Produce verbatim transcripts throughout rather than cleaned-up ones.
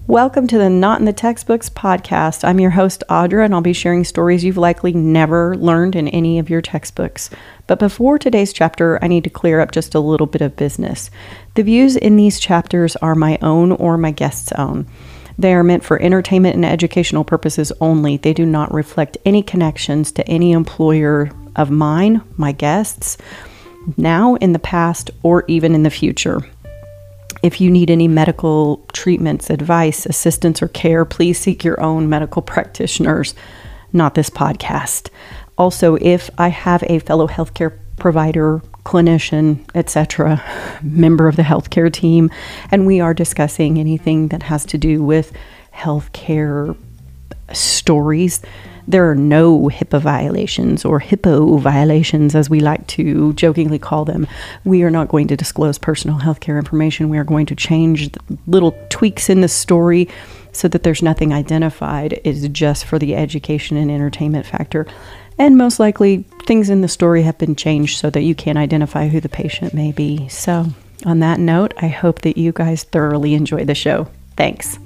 Welcome to the Not in the Textbooks podcast. I'm your host, Audra, and I'll be sharing stories you've likely never learned in any of your textbooks. But before today's chapter, I need to clear up just a little bit of business. The views in these chapters are my own or my guest's own. They are meant for entertainment and educational purposes only. They do not reflect any connections to any employer of mine, my guests, now, in the past, or even in the future. If you need any medical treatments, advice, assistance, or care, please seek your own medical practitioners, not this podcast. Also, if I have a fellow healthcare provider, clinician, et cetera, member of the healthcare team, and we are discussing anything that has to do with healthcare stories, there are no HIPAA violations or HIPPO violations, as we like to jokingly call them. We are not going to disclose personal healthcare information. We are going to change little tweaks in the story so that there's nothing identified. It is just for the education and entertainment factor. And most likely, things in the story have been changed so that you can identify who the patient may be. So, on that note, I hope that you guys thoroughly enjoy the show. Thanks.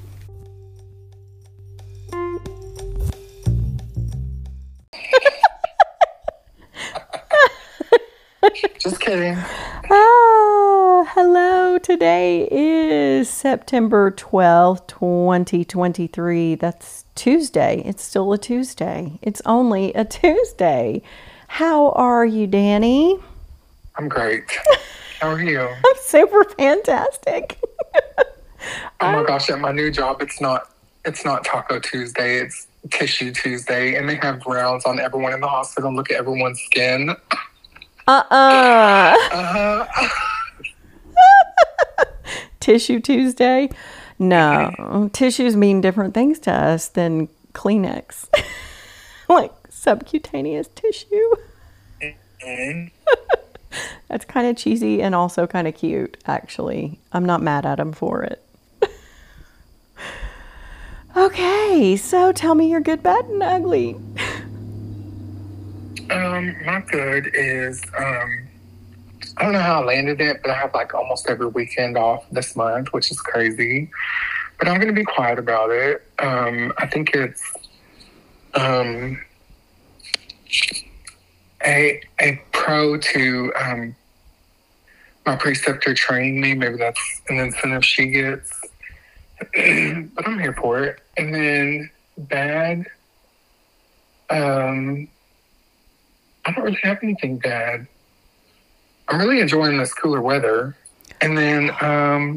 Just kidding. Ah, hello. Today is September twelfth, twenty twenty-three. That's Tuesday. It's still a Tuesday. It's only a Tuesday. How are you, Danny? I'm great. How are you? I'm super fantastic. Oh my gosh, at my new job, it's not it's not Taco Tuesday, it's Tissue Tuesday, and they have rounds on everyone in the hospital and look at everyone's skin. Uh-uh. Uh-huh. Tissue Tuesday? No. Tissues mean different things to us than Kleenex. Like subcutaneous tissue. Mm-hmm. That's kind of cheesy and also kind of cute, actually. I'm not mad at him for it. Okay, so tell me your good, bad, and ugly. Um, my good is, um, I don't know how I landed it, but I have like almost every weekend off this month, which is crazy. But I'm going to be quiet about it. Um, I think it's um, a a pro to um, my preceptor training me. Maybe that's an incentive she gets. But I'm here for it. And then bad, um... I don't really have anything bad. I'm really enjoying this cooler weather. And then, um,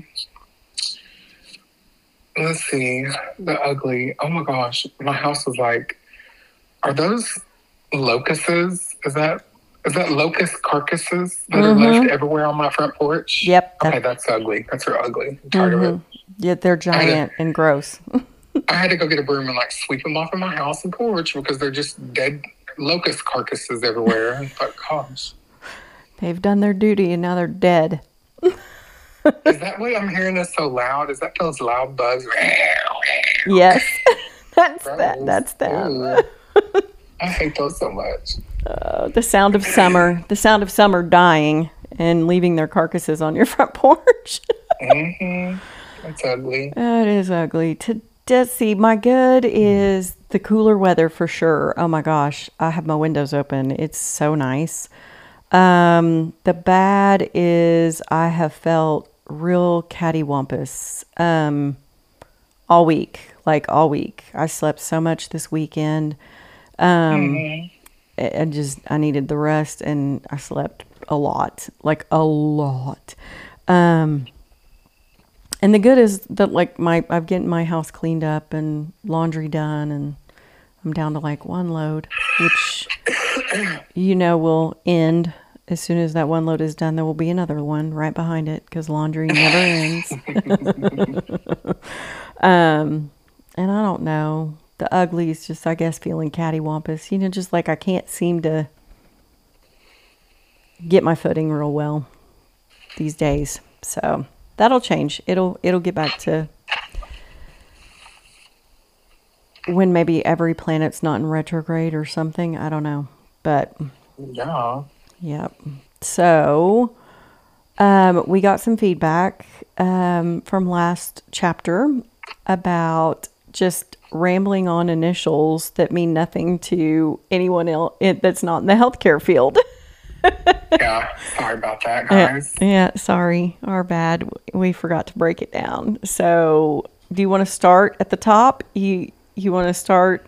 let's see, the ugly. Oh my gosh, my house was like, are those locusts? Is that is that locust carcasses that mm-hmm. are left everywhere on my front porch? Yep. Okay, that's ugly. That's real ugly. I'm tired mm-hmm. of it. Yeah, they're giant to, and gross. I had to go get a broom and like sweep them off of my house and porch because they're just dead locust carcasses everywhere. I thought, gosh. They've done their duty and now they're dead. Is that why I'm hearing this so loud? Is that those loud bugs? Yes. That's Gross. that. That's them. Ooh. I hate those so much. Uh, the sound of summer. The sound of summer dying and leaving their carcasses on your front porch. Mm-hmm. That's ugly. It is ugly. To Just see, my good is the cooler weather for sure. Oh my gosh, I have my windows open. It's so nice. Um, the bad is I have felt real cattywampus um, all week, like all week. I slept so much this weekend. Um, mm-hmm. I just, I needed the rest and I slept a lot, like a lot. Um, And the good is that, like, my I've getting my house cleaned up and laundry done, and I'm down to like one load, which you know will end as soon as that one load is done. There will be another one right behind it because laundry never ends. um, and I don't know. The ugly is just, I guess, feeling cattywampus. You know, just like I can't seem to get my footing real well these days. So. That'll change. It'll it'll get back to when maybe every planet's not in retrograde or something. I don't know. But yeah. Yep. So Um, we got some feedback um, from last chapter, about just rambling on initials that mean nothing to anyone else that's not in the healthcare field. Yeah, sorry about that, guys. Yeah, yeah, sorry, our bad. We forgot to break it down. So, do you want to start at the top? You you want to start?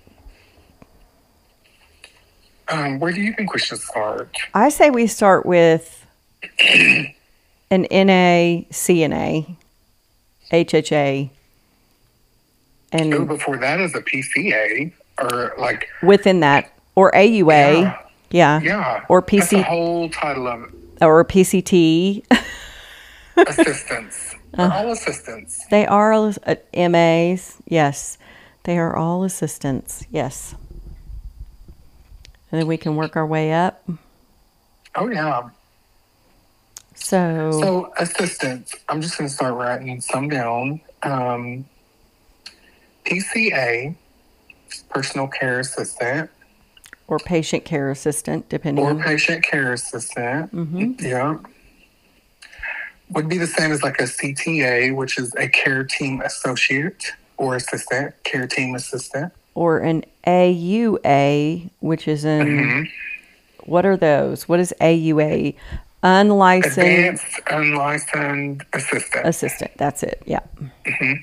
Um, where do you think we should start? I say we start with an N A, C N A, H H A, and Oh, before that is a P C A, or like within that, or A U A, yeah, yeah, yeah, or P that's C, the whole title of it. or P C T. Assistants. They're all assistants. They are uh, M As, yes. They are all assistants, yes. And then we can work our way up. Oh yeah. So, So assistants. I'm just going to start writing some down. Um, P C A, personal care assistant, or patient care assistant, depending or on. patient care assistant. Mm-hmm. Yeah. Would be the same as like a C T A, which is a care team associate or assistant, care team assistant. Or an A U A, which is in, Mm-hmm. what are those? What is A U A? Unlicensed Advanced unlicensed assistant. assistant. That's it. Yeah. Mm-hmm.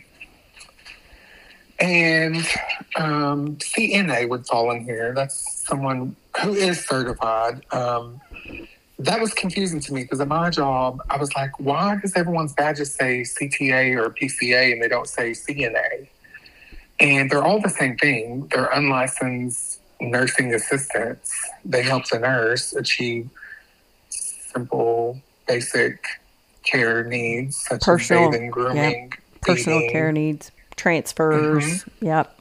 And um, C N A would fall in here. That's someone who is certified. Um, that was confusing to me because at my job, I was like, why does everyone's badges say C T A or P C A and they don't say C N A? And they're all the same thing. They're unlicensed nursing assistants. They help the nurse achieve simple, basic care needs such Personal, as bathing, grooming, yep. Personal feeding. care needs, transfers. Mm-hmm. Yep.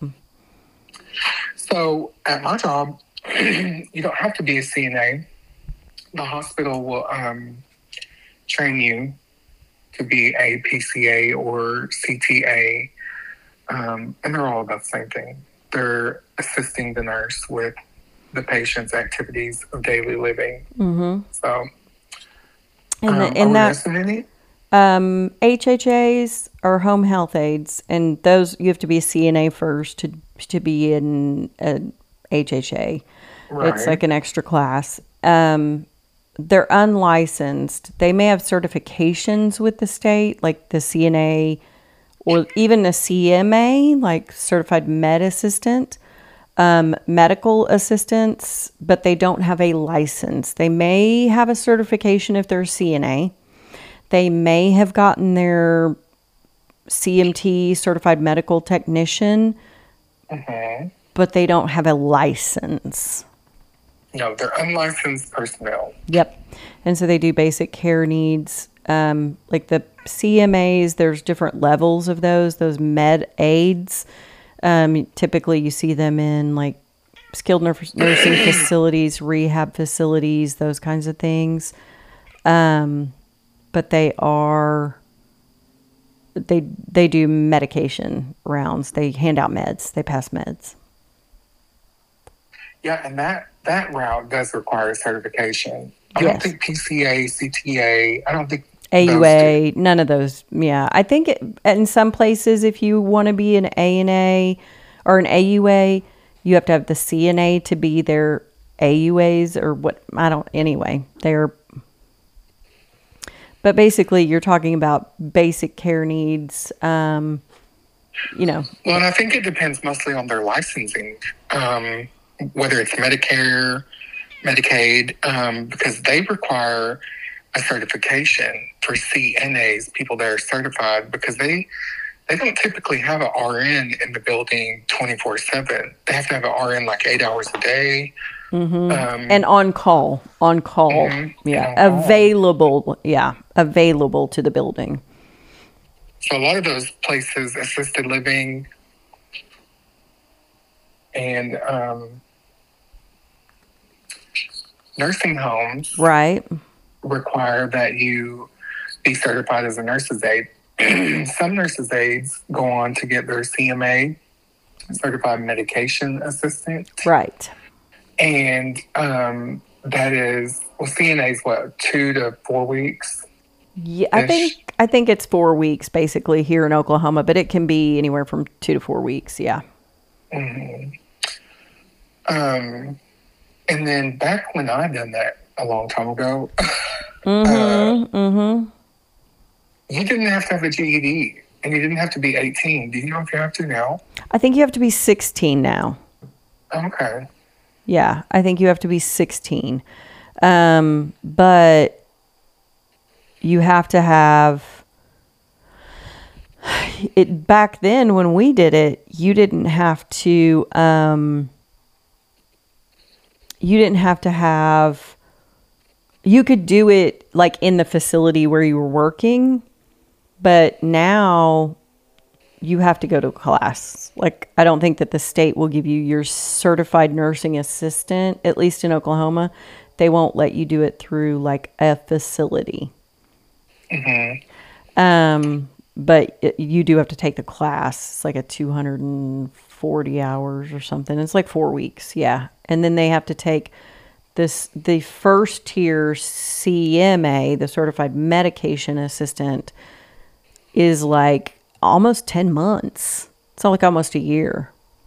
So at my job, you don't have to be a C N A. The hospital will um, train you to be a P C A or C T A. Um, and they're all about the same thing. They're assisting the nurse with the patient's activities of daily living. Mm-hmm. So, And, um, the, are and we that missing any? um, H H As are home health aides, and those you have to be a C N A first to to be in a H H A. Right. It's like an extra class. Um, they're unlicensed. They may have certifications with the state, like the C N A, or even a C M A, like certified med assistant, um, medical assistants, but they don't have a license. They may have a certification if they're C N A. They may have gotten their C M T, certified medical technician, Mm-hmm. but they don't have a license. No, they're unlicensed personnel. Yep. And so they do basic care needs. Um, like the C M As, there's different levels of those, those med aids. Um, typically you see them in like skilled nur- nursing facilities, rehab facilities, those kinds of things. Um, but they are, they, they do medication rounds. They hand out meds. They pass meds. Yeah, and that, that route does require certification. I Yes. don't think P C A, C T A, I don't think A U those A, do. none of those. Yeah. I think it, in some places, if you want to be an A N A or an A U A, you have to have the C N A to be their A U As or what. I don't, anyway, they're, but basically you're talking about basic care needs, um, you know. Well, and I think it depends mostly on their licensing, um, whether it's Medicare, Medicaid, um, because they require a certification for C N As, people that are certified, because they they don't typically have an R N in the building twenty-four seven. They have to have an R N like eight hours a day. Mm-hmm. Um, And on call, on call. Mhm. Yeah. And on call. Available. Yeah. Available to the building. So a lot of those places, assisted living and um, nursing homes, Right. require that you be certified as a nurse's aide. Some nurses' aides go on to get their C M A, certified medication assistant, Right. and um, that is, well, C N A is what, two to four weeks? Yeah, I Ish. think I think it's four weeks basically here in Oklahoma, but it can be anywhere from two to four weeks. Yeah. Mm-hmm. Um, and then back when I done that a long time ago, Mm-hmm. uh, mm-hmm. you didn't have to have a G E D, and you didn't have to be eighteen. Do you know if you have to now? I think you have to be sixteen now. Okay. Yeah, I think you have to be sixteen. Um, but you have to have it back then when we did it, you didn't have to, um, you didn't have to have, you could do it like in the facility where you were working, but now you have to go to a class. Like, I don't think that the state will give you your certified nursing assistant, at least in Oklahoma. They won't let you do it through like a facility. Mm-hmm. Um, but it, you do have to take the class. It's like a two hundred forty hours or something. It's like four weeks. Yeah. And then they have to take this, the first tier C M A, the certified medication assistant, is like almost ten months. It's not like almost a year.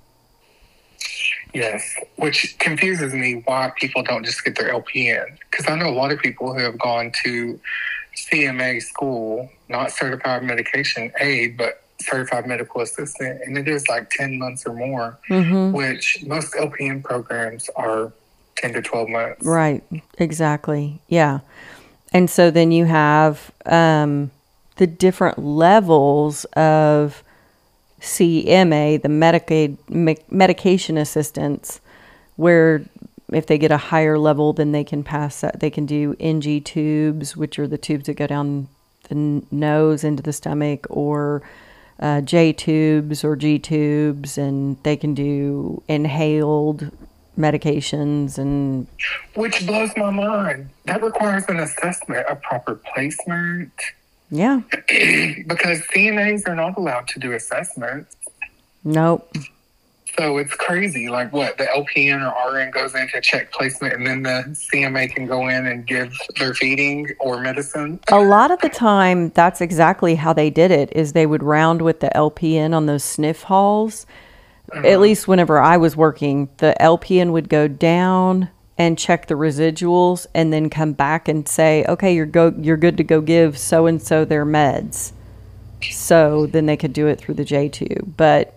Yes, which confuses me why people don't just get their L P N. Because I know a lot of people who have gone to C M A school, not certified medication aid, but certified medical assistant, and it is like ten months or more, Mm-hmm. which most L P N programs are ten to twelve months. Right. Exactly. Yeah. And so then you have um, the different levels of C M A, the Medicaid me- medication assistants, where if they get a higher level, then they can pass that. They can do N G tubes, which are the tubes that go down the n- nose into the stomach, or uh, J tubes or G tubes, and they can do inhaled medications. And Which blows my mind. That requires an assessment, a proper placement, yeah, because C N As are not allowed to do assessments. nope. So it's crazy. Like what, the L P N or R N goes in to check placement, and then the C M A can go in and give their feeding or medicine. A lot of the time, that's exactly how they did it, is they would round with the L P N on those sniff halls. Uh-huh. At least whenever I was working, the L P N would go down and check the residuals and then come back and say, okay, you're go you're good to go give so-and-so their meds. So then they could do it through the J tube. But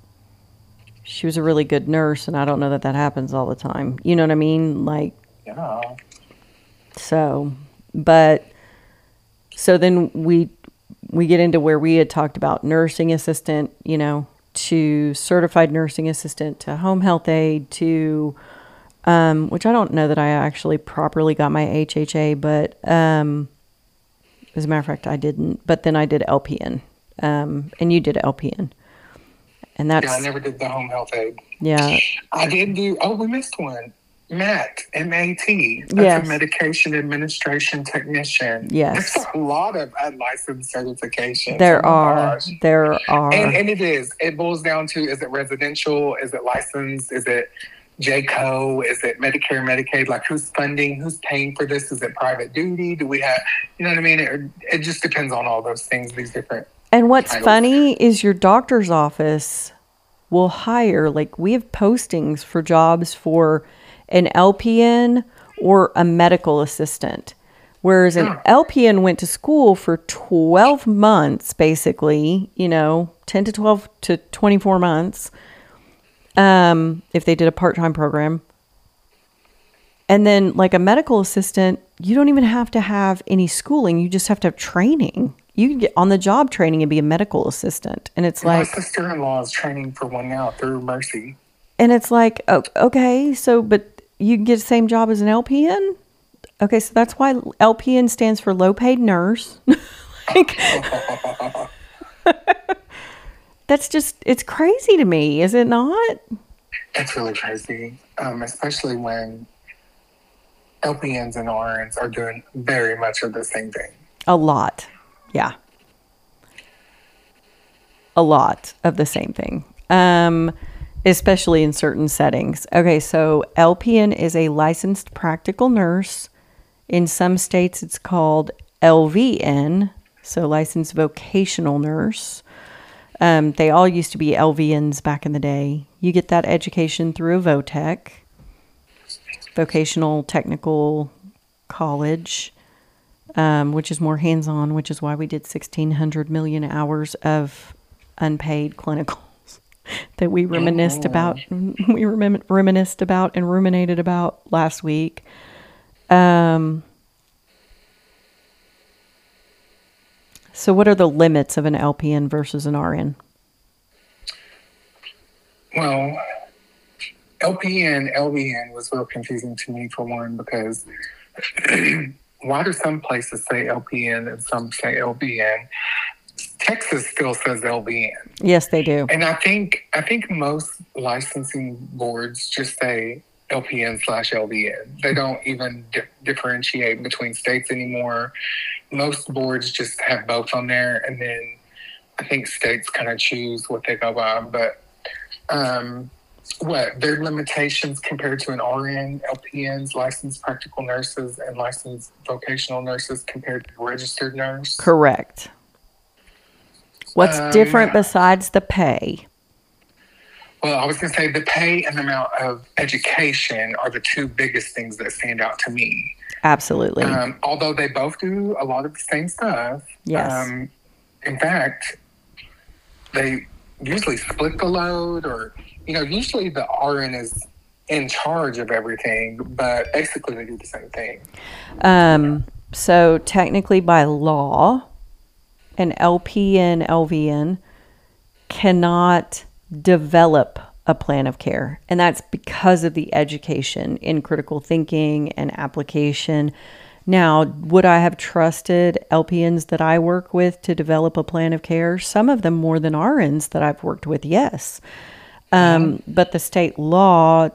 she was a really good nurse, and I don't know that that happens all the time. You know what I mean? Like, Yeah. so, but, so then we, we get into where we had talked about nursing assistant, you know, to certified nursing assistant, to home health aide, to, um, which I don't know that I actually properly got my H H A, but, um, as a matter of fact, I didn't, but then I did L P N, um, and you did L P N. And that's, Yeah, I never did the home health aid. yeah. I did do, oh, we missed one. M A T, M A T. That's Yes. a medication administration technician. Yes. There's a lot of unlicensed certifications. There Oh my are, gosh. there are. And, and it is. It boils down to, is it residential? Is it licensed? Is it J C O? Is it Medicare, Medicaid? Like, who's funding? Who's paying for this? Is it private duty? Do we have, you know what I mean? It, it just depends on all those things, these different. And what's titles. funny is your doctor's office will hire, like, we have postings for jobs for an L P N or a medical assistant. Whereas an Yeah. L P N went to school for twelve months, basically, you know, ten to twelve to twenty-four months, um, if they did a part-time program. And then, like, a medical assistant, you don't even have to have any schooling. You just have to have training. You can get on the job training and be a medical assistant. And it's My like, sister-in-law is training for one now through Mercy. and it's like, oh, okay, so, but you can get the same job as an L P N? Okay, so that's why L P N stands for low paid nurse. Like, that's just, it's crazy to me, is it not? It's really crazy, um, especially when L P Ns and R Ns are doing very much of the same thing. A lot. Yeah. A lot of the same thing. Um, especially in certain settings. Okay, so L P N is a licensed practical nurse. In some states, it's called L V N. so licensed vocational nurse. Um, they all used to be L V Ns back in the day. You get that education through a VOTEC, vocational technical college, um, which is more hands-on, which is why we did sixteen hundred million hours of unpaid clinicals that we reminisced oh. about. We remin- reminisced about and ruminated about last week. Um, so what are the limits of an L P N versus an R N? Well, L P N, L V N was real confusing to me for one, because why do some places say L P N and some say L V N? Texas still says L V N. Yes, they do. And I think I think most licensing boards just say L P N slash L V N. They don't even di- differentiate between states anymore. Most boards just have both on there, and then I think states kind of choose what they go by. But um, what their limitations compared to an R N, L P Ns, licensed practical nurses, and licensed vocational nurses compared to a registered nurse? Correct. What's um, different besides the pay? Well, I was going to say the pay and the amount of education are the two biggest things that stand out to me. Absolutely. Um, although they both do a lot of the same stuff. Yes. Um, in fact, they usually split the load, or, you know, usually the R N is in charge of everything, but basically they do the same thing. Um, so technically by law, an L P N, L V N cannot develop a plan of care. And that's because of the education in critical thinking and application. Now, would I have trusted L P Ns that I work with to develop a plan of care? Some of them more than R Ns that I've worked with, yes. Um, mm-hmm. But the state law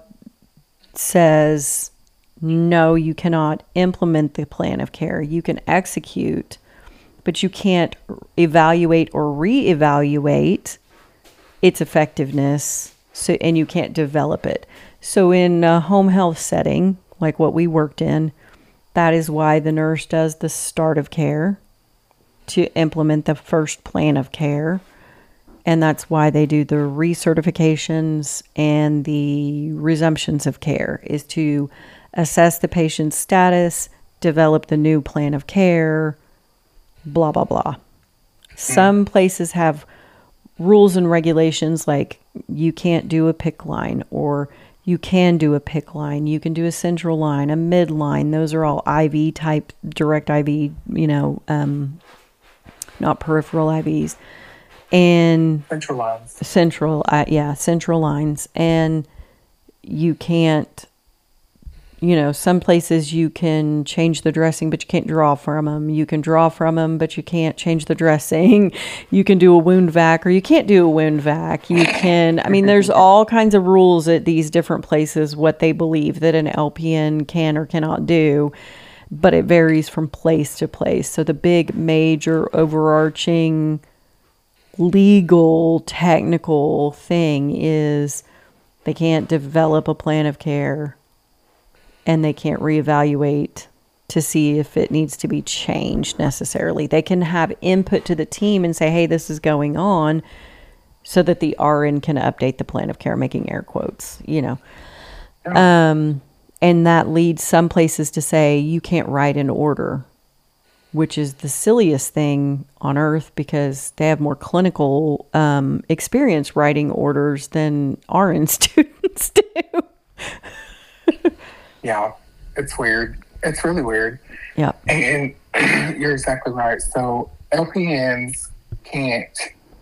says, no, you cannot implement the plan of care. You can execute, but you can't evaluate or reevaluate its effectiveness, so and you can't develop it. So in a home health setting, like what we worked in, that is why the nurse does the start of care to implement the first plan of care. And that's why they do the recertifications and the resumptions of care, is to assess the patient's status, develop the new plan of care, blah, blah, blah. Some places have rules and regulations like you can't do a PICC line, or you can do a PICC line. You can do a central line, a mid line. Those are all I V type, direct I V, you know, um, not peripheral I Vs. And central lines. Central, uh, yeah, central lines. And you can't, you know, some places you can change the dressing, but you can't draw from them. You can draw from them, but you can't change the dressing. You can do a wound vac, or you can't do a wound vac. You can, I mean, there's all kinds of rules at these different places, what they believe that an L P N can or cannot do, but it varies from place to place. So the big, major, overarching legal, technical thing is they can't develop a plan of care, and they can't reevaluate to see if it needs to be changed necessarily. They can have input to the team and say, hey, this is going on, so that the R N can update the plan of care, making air quotes, you know. Yeah. Um, and that leads some places to say you can't write an order, which is the silliest thing on earth, because they have more clinical um, experience writing orders than R N students do. Yeah, it's weird. It's really weird. Yeah. And you're exactly right. So L P Ns can't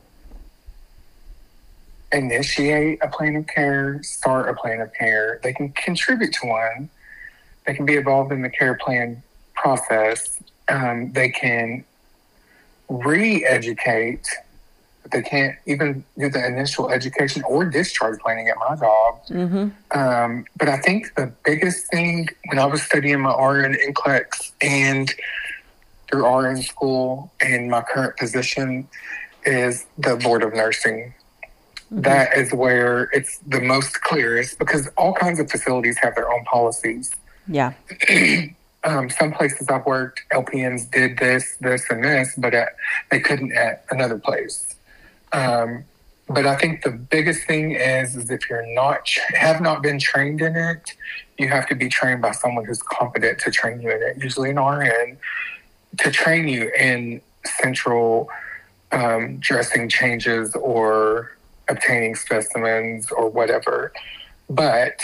initiate a plan of care, start a plan of care. They can contribute to one. They can be involved in the care plan process. Um, they can re-educate, but they can't even do the initial education or discharge planning at my job. Mm-hmm. Um, but I think the biggest thing when I was studying my R N N C L E X and through R N school and my current position is the Board of Nursing. Mm-hmm. That is where it's the most clearest, because all kinds of facilities have their own policies. Yeah. um, some places I've worked, L P Ns did this, this, and this, but at, they couldn't at another place. Um, but I think the biggest thing is, is if you're not, have not been trained in it, you have to be trained by someone who's competent to train you in it, usually an R N, to train you in central um, dressing changes or obtaining specimens or whatever. But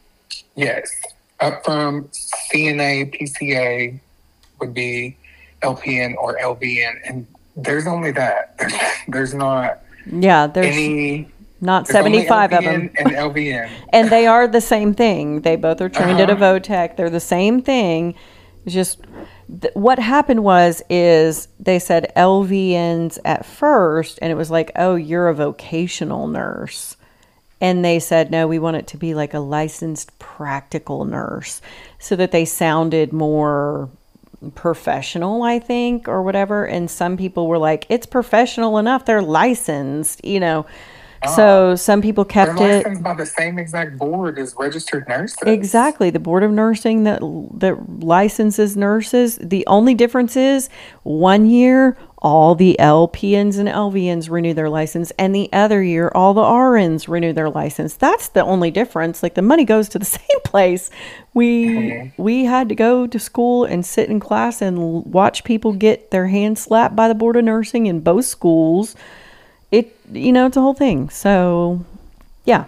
yes, up from C N A, P C A would be L P N or L V N. And there's only that. There's, there's not yeah, there's any, not there's seventy-five of them. And L V N. And they are the same thing. They both are trained uh-huh. at a Votech. They're the same thing. It's just th- what happened was is they said L V Ns at first, and it was like, oh, you're a vocational nurse. And they said, no, we want it to be like a licensed practical nurse, so that they sounded more professional, I think, or whatever. And some people were like, it's professional enough. They're licensed, you know. Uh, so some people kept they're it licensed by the same exact board as registered nurses. Exactly. The Board of Nursing that that licenses nurses. The only difference is one year all the L P Ns and L V Ns renew their license, and the other year all the R Ns renew their license. That's the only difference. Like, the money goes to the same place. We mm-hmm. we had to go to school and sit in class and watch people get their hands slapped by the Board of Nursing in both schools. It, you know, it's a whole thing. So, yeah.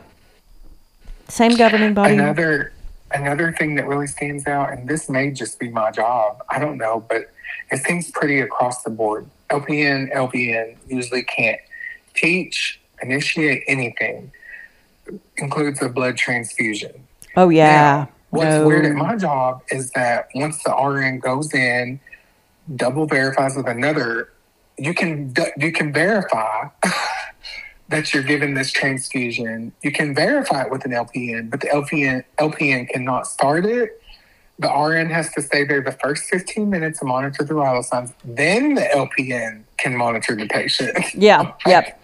Same governing body. Another another thing that really stands out, and this may just be my job, I don't know, but it seems pretty across the board. L P N, L V N usually can't teach, initiate anything. Includes a blood transfusion. Oh, yeah. Now, what's no. weird at my job is that once the R N goes in, double verifies with another, you can you can verify that you're given this transfusion. You can verify it with an L P N, but the L P N L P N cannot start it. The R N has to stay there the first fifteen minutes to monitor the vital signs. Then the L P N can monitor the patient. Yeah, yep.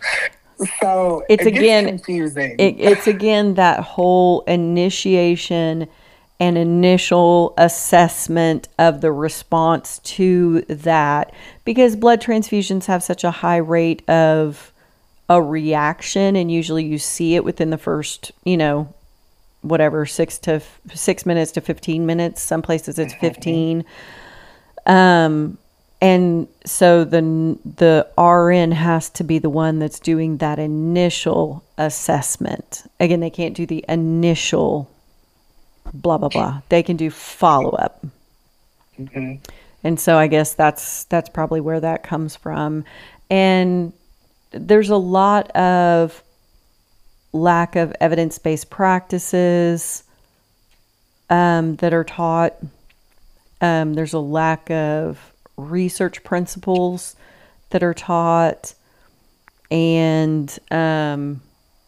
So it's it gets again confusing. It, it's again that whole initiation and initial assessment of the response to that, because blood transfusions have such a high rate of a reaction, and usually you see it within the first, you know, whatever, six to six minutes to fifteen minutes. Some places it's fifteen. Um, and so the the R N has to be the one that's doing that initial assessment. Again, they can't do the initial blah blah blah. They can do follow up. Mm-hmm. And so I guess that's that's probably where that comes from. And there's a lot of lack of evidence-based practices um, that are taught. Um, there's a lack of research principles that are taught. And, um,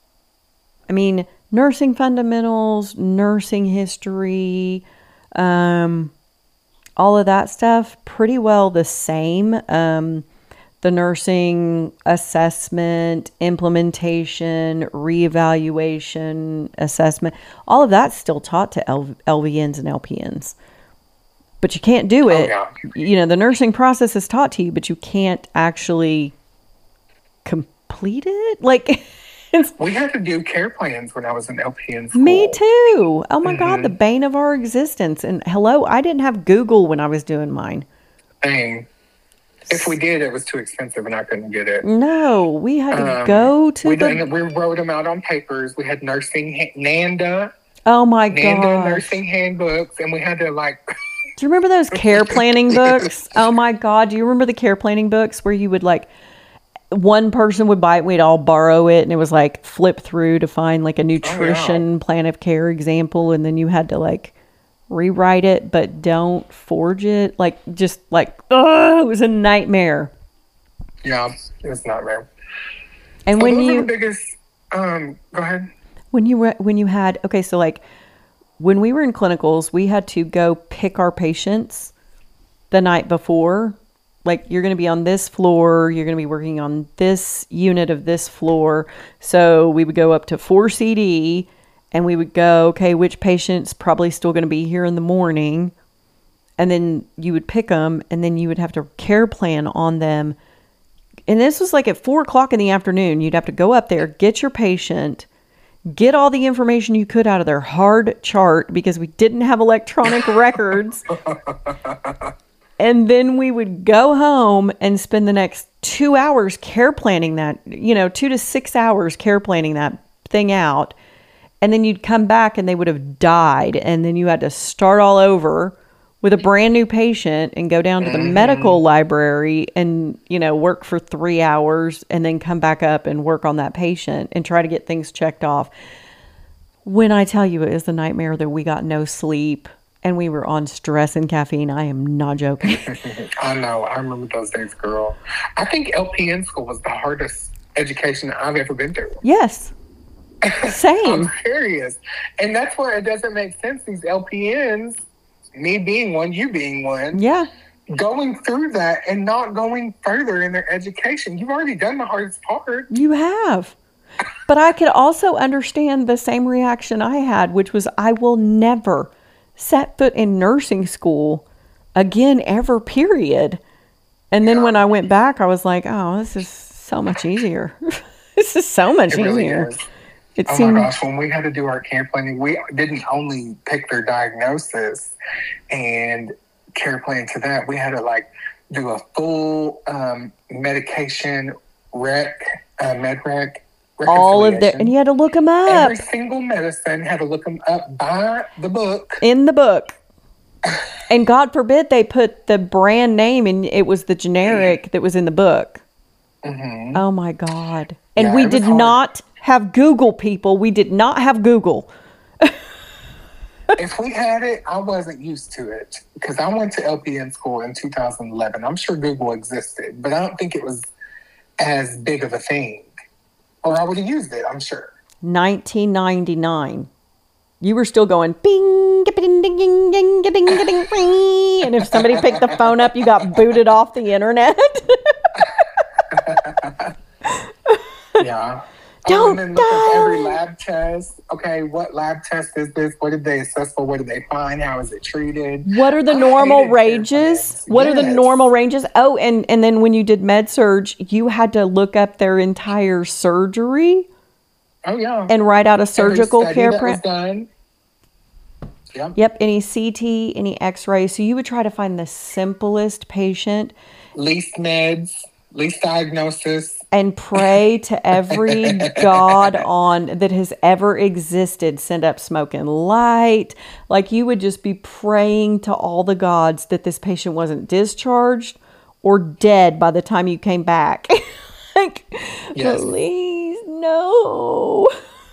I mean, nursing fundamentals, nursing history, um, all of that stuff, pretty well the same. Um, the nursing assessment, implementation, reevaluation, assessment, all of that's still taught to L- LVNs and L P Ns. But you can't do it. Oh, yeah. You know, the nursing process is taught to you, but you can't actually complete it. Like, we had to do care plans when I was in L P N school. Me too. Oh my mm-hmm. God, the bane of our existence. And hello, I didn't have Google when I was doing mine. Dang. If we did, it was too expensive and I couldn't get it. No, we had to um, go to we the... Done, we wrote them out on papers. We had nursing, NANDA. Oh my God. NANDA nursing handbooks. And we had to like... Do you remember those care planning books? Oh my God. Do you remember the care planning books where you would like... One person would buy it, we'd all borrow it, and it was like flip through to find like a nutrition oh, yeah. plan of care example, and then you had to like rewrite it, but don't forge it. Like, just like, oh, it was a nightmare. Yeah, it was a nightmare. And so when those you, are the biggest, um, go ahead. When you were, when you had, okay, so like when we were in clinicals, we had to go pick our patients the night before. Like, you're going to be on this floor, you're going to be working on this unit of this floor. So we would go up to four C D and we would go, okay, which patient's probably still going to be here in the morning? and then you would pick them, and then you would have to care plan on them. And this was like at four o'clock in the afternoon. You'd have to go up there, get your patient, get all the information you could out of their hard chart because we didn't have electronic records. And then we would go home and spend the next two hours care planning that, you know, two to six hours care planning that thing out. And then you'd come back and they would have died. And then you had to start all over with a brand new patient and go down to the mm-hmm. medical library and, you know, work for three hours and then come back up and work on that patient and try to get things checked off. When I tell you it was a nightmare that we got no sleep and we were on stress and caffeine, I am not joking. I know. I remember those days, girl. I think L P N school was the hardest education I've ever been through. Yes. Same. I'm serious. And that's where it doesn't make sense. These L P Ns, me being one, you being one. Yeah. Going through that and not going further in their education. You've already done the hardest part. You have. But I could also understand the same reaction I had, which was I will never set foot in nursing school again ever, period. And then yeah. when I went back, I was like, oh, this is so much easier. This is so much it really easier. Is. It oh seemed... my gosh, when we had to do our care planning, we didn't only pick their diagnosis and care plan to that. We had to like do a full um, medication rec, uh, med rec. All of that, and you had to look them up. Every single medicine had to look them up by the book. In the book. And God forbid they put the brand name and it was the generic that was in the book. Mm-hmm. Oh my God. And yeah, we did hard. not have Google, people. We did not have Google. If we had it, I wasn't used to it because I went to L P N school in two thousand eleven. I'm sure Google existed, but I don't think it was as big of a thing. Or I would have used it, I'm sure. nineteen ninety-nine. You were still going bing, ding, ding, ding, ding, ding, ding, ding, ding. And if somebody picked the phone up, you got booted off the internet. Yeah. Don't um, and then look up every lab test. Okay, what lab test is this? What did they assess for? What did they find? How is it treated? What are the I normal ranges? What yes. are the normal ranges? Oh, and, and then when you did med surge, you had to look up their entire surgery. Oh, yeah. And write out a surgical care plan. Done. Yep. Yep. Any C T, any x-ray. So you would try to find the simplest patient. Least meds, least diagnosis. And pray to every god on that has ever existed. Send up smoke and light. Like you would just be praying to all the gods that this patient wasn't discharged or dead by the time you came back. Like, yes. Please, no.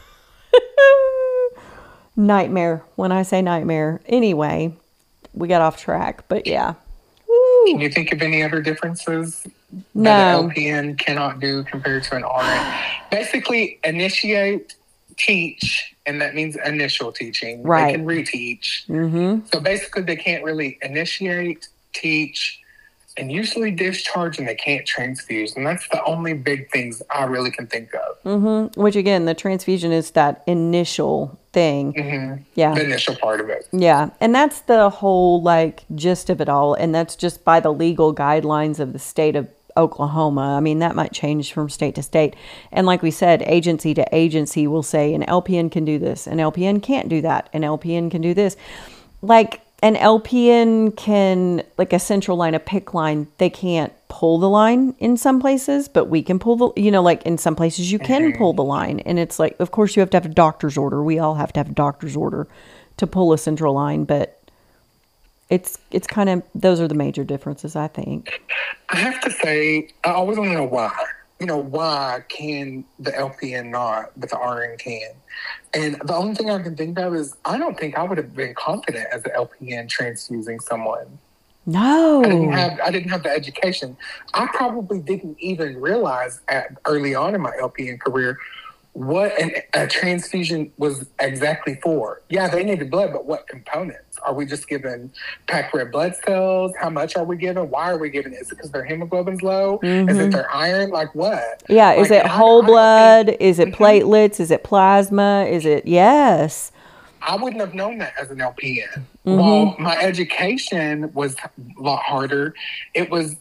Nightmare. When I say nightmare. Anyway, we got off track, but yeah. Woo. Can you think of any other differences no. that an L P N cannot do compared to an R N? Basically, initiate, teach, and that means initial teaching. Right. They can reteach. Mm-hmm. So basically, they can't really initiate, teach, and usually discharge, and they can't transfuse. And that's the only big things I really can think of. Mm-hmm. Which, again, the transfusion is that initial thing. Mm-hmm. Yeah. The initial part of it. Yeah. And that's the whole, like, gist of it all. And that's just by the legal guidelines of the state of Oklahoma. I mean, that might change from state to state. And like we said, agency to agency will say an L P N can do this. An L P N can't do that. An L P N can do this. Like, an L P N can, like a central line, a P I C C line, they can't pull the line in some places, but we can pull the, you know, like in some places you can pull the line. And it's like, of course you have to have a doctor's order. We all have to have a doctor's order to pull a central line, but it's, it's kind of, those are the major differences, I think. I have to say, I always want to know why. You know, why can the L P N not, but the R N can? And the only thing I can think of is I don't think I would have been confident as an L P N transfusing someone. No. I didn't have I didn't have the education. I probably didn't even realize at early on in my L P N career what an, a transfusion was exactly for. Yeah, they needed blood, but what components? Are we just giving packed red blood cells? How much are we giving? Why are we giving it? Is it because their hemoglobin's low? Mm-hmm. Is it their iron? Like what? Yeah, like, is it whole I, blood? I think, is it platelets? Is it plasma? Is it, yes. I wouldn't have known that as an L P N. Mm-hmm. While my education was a lot harder, it was,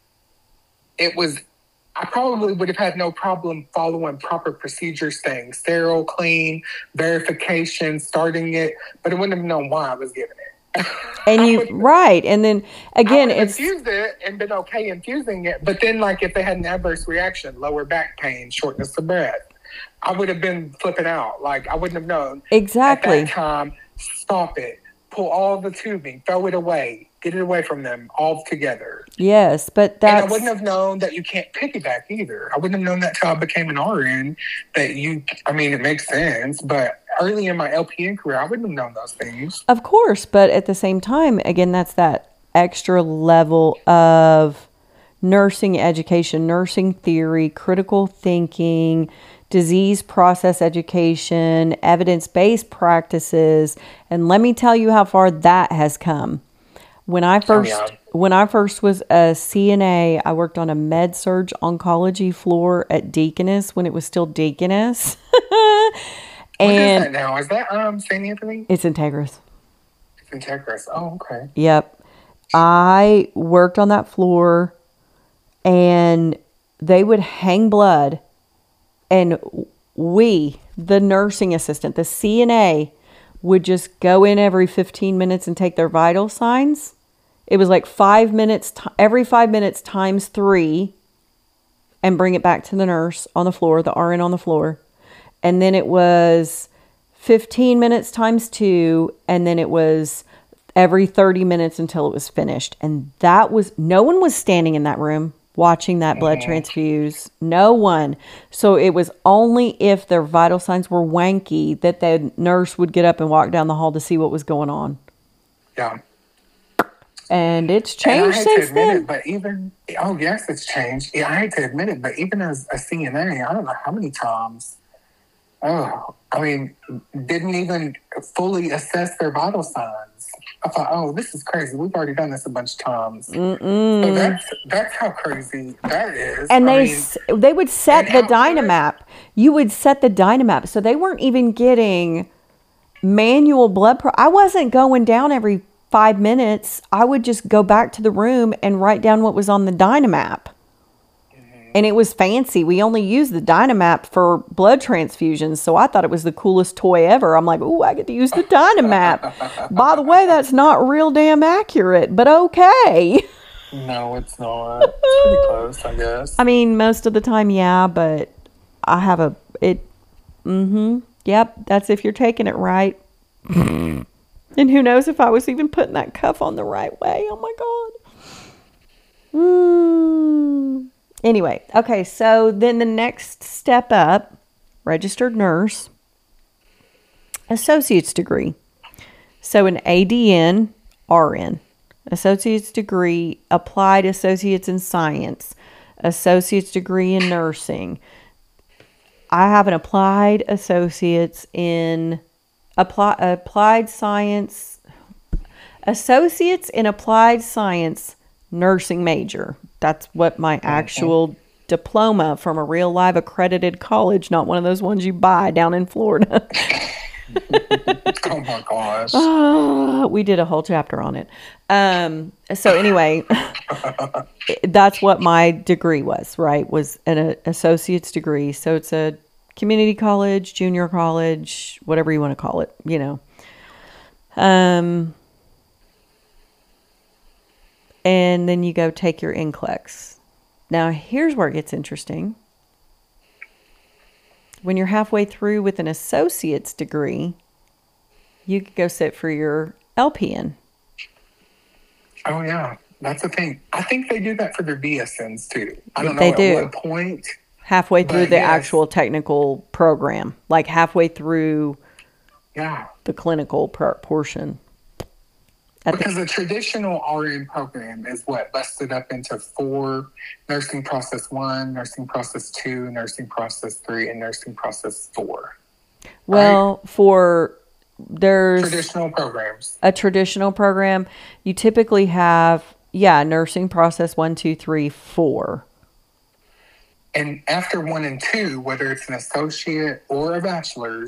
it was, I probably would have had no problem following proper procedures, staying sterile, clean, verification, starting it, but I wouldn't have known why I was giving it. And you, right. And then again, I would have it's infused it and been okay infusing it. But then, like, if they had an adverse reaction, lower back pain, shortness of breath, I would have been flipping out. Like, I wouldn't have known. Exactly. At that time, stop it. Pull all the tubing. Throw it away. Get it away from them all together. Yes, but that's... And I wouldn't have known that you can't piggyback either. I wouldn't have known that till I became an R N that you... I mean, it makes sense, but early in my L P N career, I wouldn't have known those things. Of course, but at the same time, again, that's that extra level of nursing education, nursing theory, critical thinking, disease process education, evidence-based practices, and let me tell you how far that has come. When I first Oh, yeah. when I first was a C N A, I worked on a med-surg oncology floor at Deaconess when it was still Deaconess. What is And that now? Is that um Saint Anthony? it's Integris. It's in Tegris. Oh, okay. Yep. I worked on that floor and they would hang blood, and we, the nursing assistant, the C N A, would just go in every fifteen minutes and take their vital signs. It was like five minutes, t- every five minutes times three, and bring it back to the nurse on the floor, the R N on the floor. And then it was fifteen minutes times two, and then it was every thirty minutes until it was finished. And that was, no one was standing in that room watching that blood transfuse. No one. So it was only if their vital signs were wanky that the nurse would get up and walk down the hall to see what was going on. Yeah. And it's And I changed hate since to admit then. it, but even, oh, yes, it's changed. Yeah, I hate to admit it, but even as a C N A, I don't know how many times, oh, I mean, didn't even fully assess their vital signs. I thought, oh, this is crazy. We've already done this a bunch of times. Mm-mm. So that's, that's how crazy that is. And I they mean, s they would set and the how quick- Dynamap. You would set the Dynamap. So they weren't even getting manual blood. Pro- I wasn't going down every five minutes. I would just go back to the room and write down what was on the Dynamap. And it was fancy. We only used the Dynamap for blood transfusions. So I thought it was the coolest toy ever. I'm like, ooh, I get to use the Dynamap. By the way, that's not real damn accurate, but okay. no, it's not. It's pretty close, I guess. I mean, most of the time, yeah, but I have a, it, mm-hmm, yep, that's if you're taking it right. And who knows if I was even putting that cuff on the right way. Oh my God. Mm. Anyway, okay, so then the next step up, registered nurse, associate's degree. So an A D N, R N, associate's degree, applied associates in science, associate's degree in nursing. I have an applied associates in apply, applied science, associates in applied science nursing major. That's what my actual diploma from a real live accredited college, not one of those ones you buy down in Florida. Oh my gosh. Ah, we did a whole chapter on it. Um, so anyway, that's what my degree was, right? Was an uh, associate's degree. So it's a community college, junior college, whatever you want to call it, you know. Um, and then you go take your N C L E X. Now, here's where it gets interesting. When you're halfway through with an associate's degree, you could go sit for your L P N. Oh, yeah. That's the thing. I think they do that for their B S Ns, too. I don't know They at do. what point. Halfway through But the yes. actual technical program, like halfway through Yeah. the clinical per- portion. At the, Because the traditional R N program is what? Busted up into four: nursing process one, nursing process two, nursing process three, and nursing process four. well, for there's Traditional programs. a traditional program, you typically have, yeah, nursing process one, two, three, four. And after one and two, whether it's an associate or a bachelor's,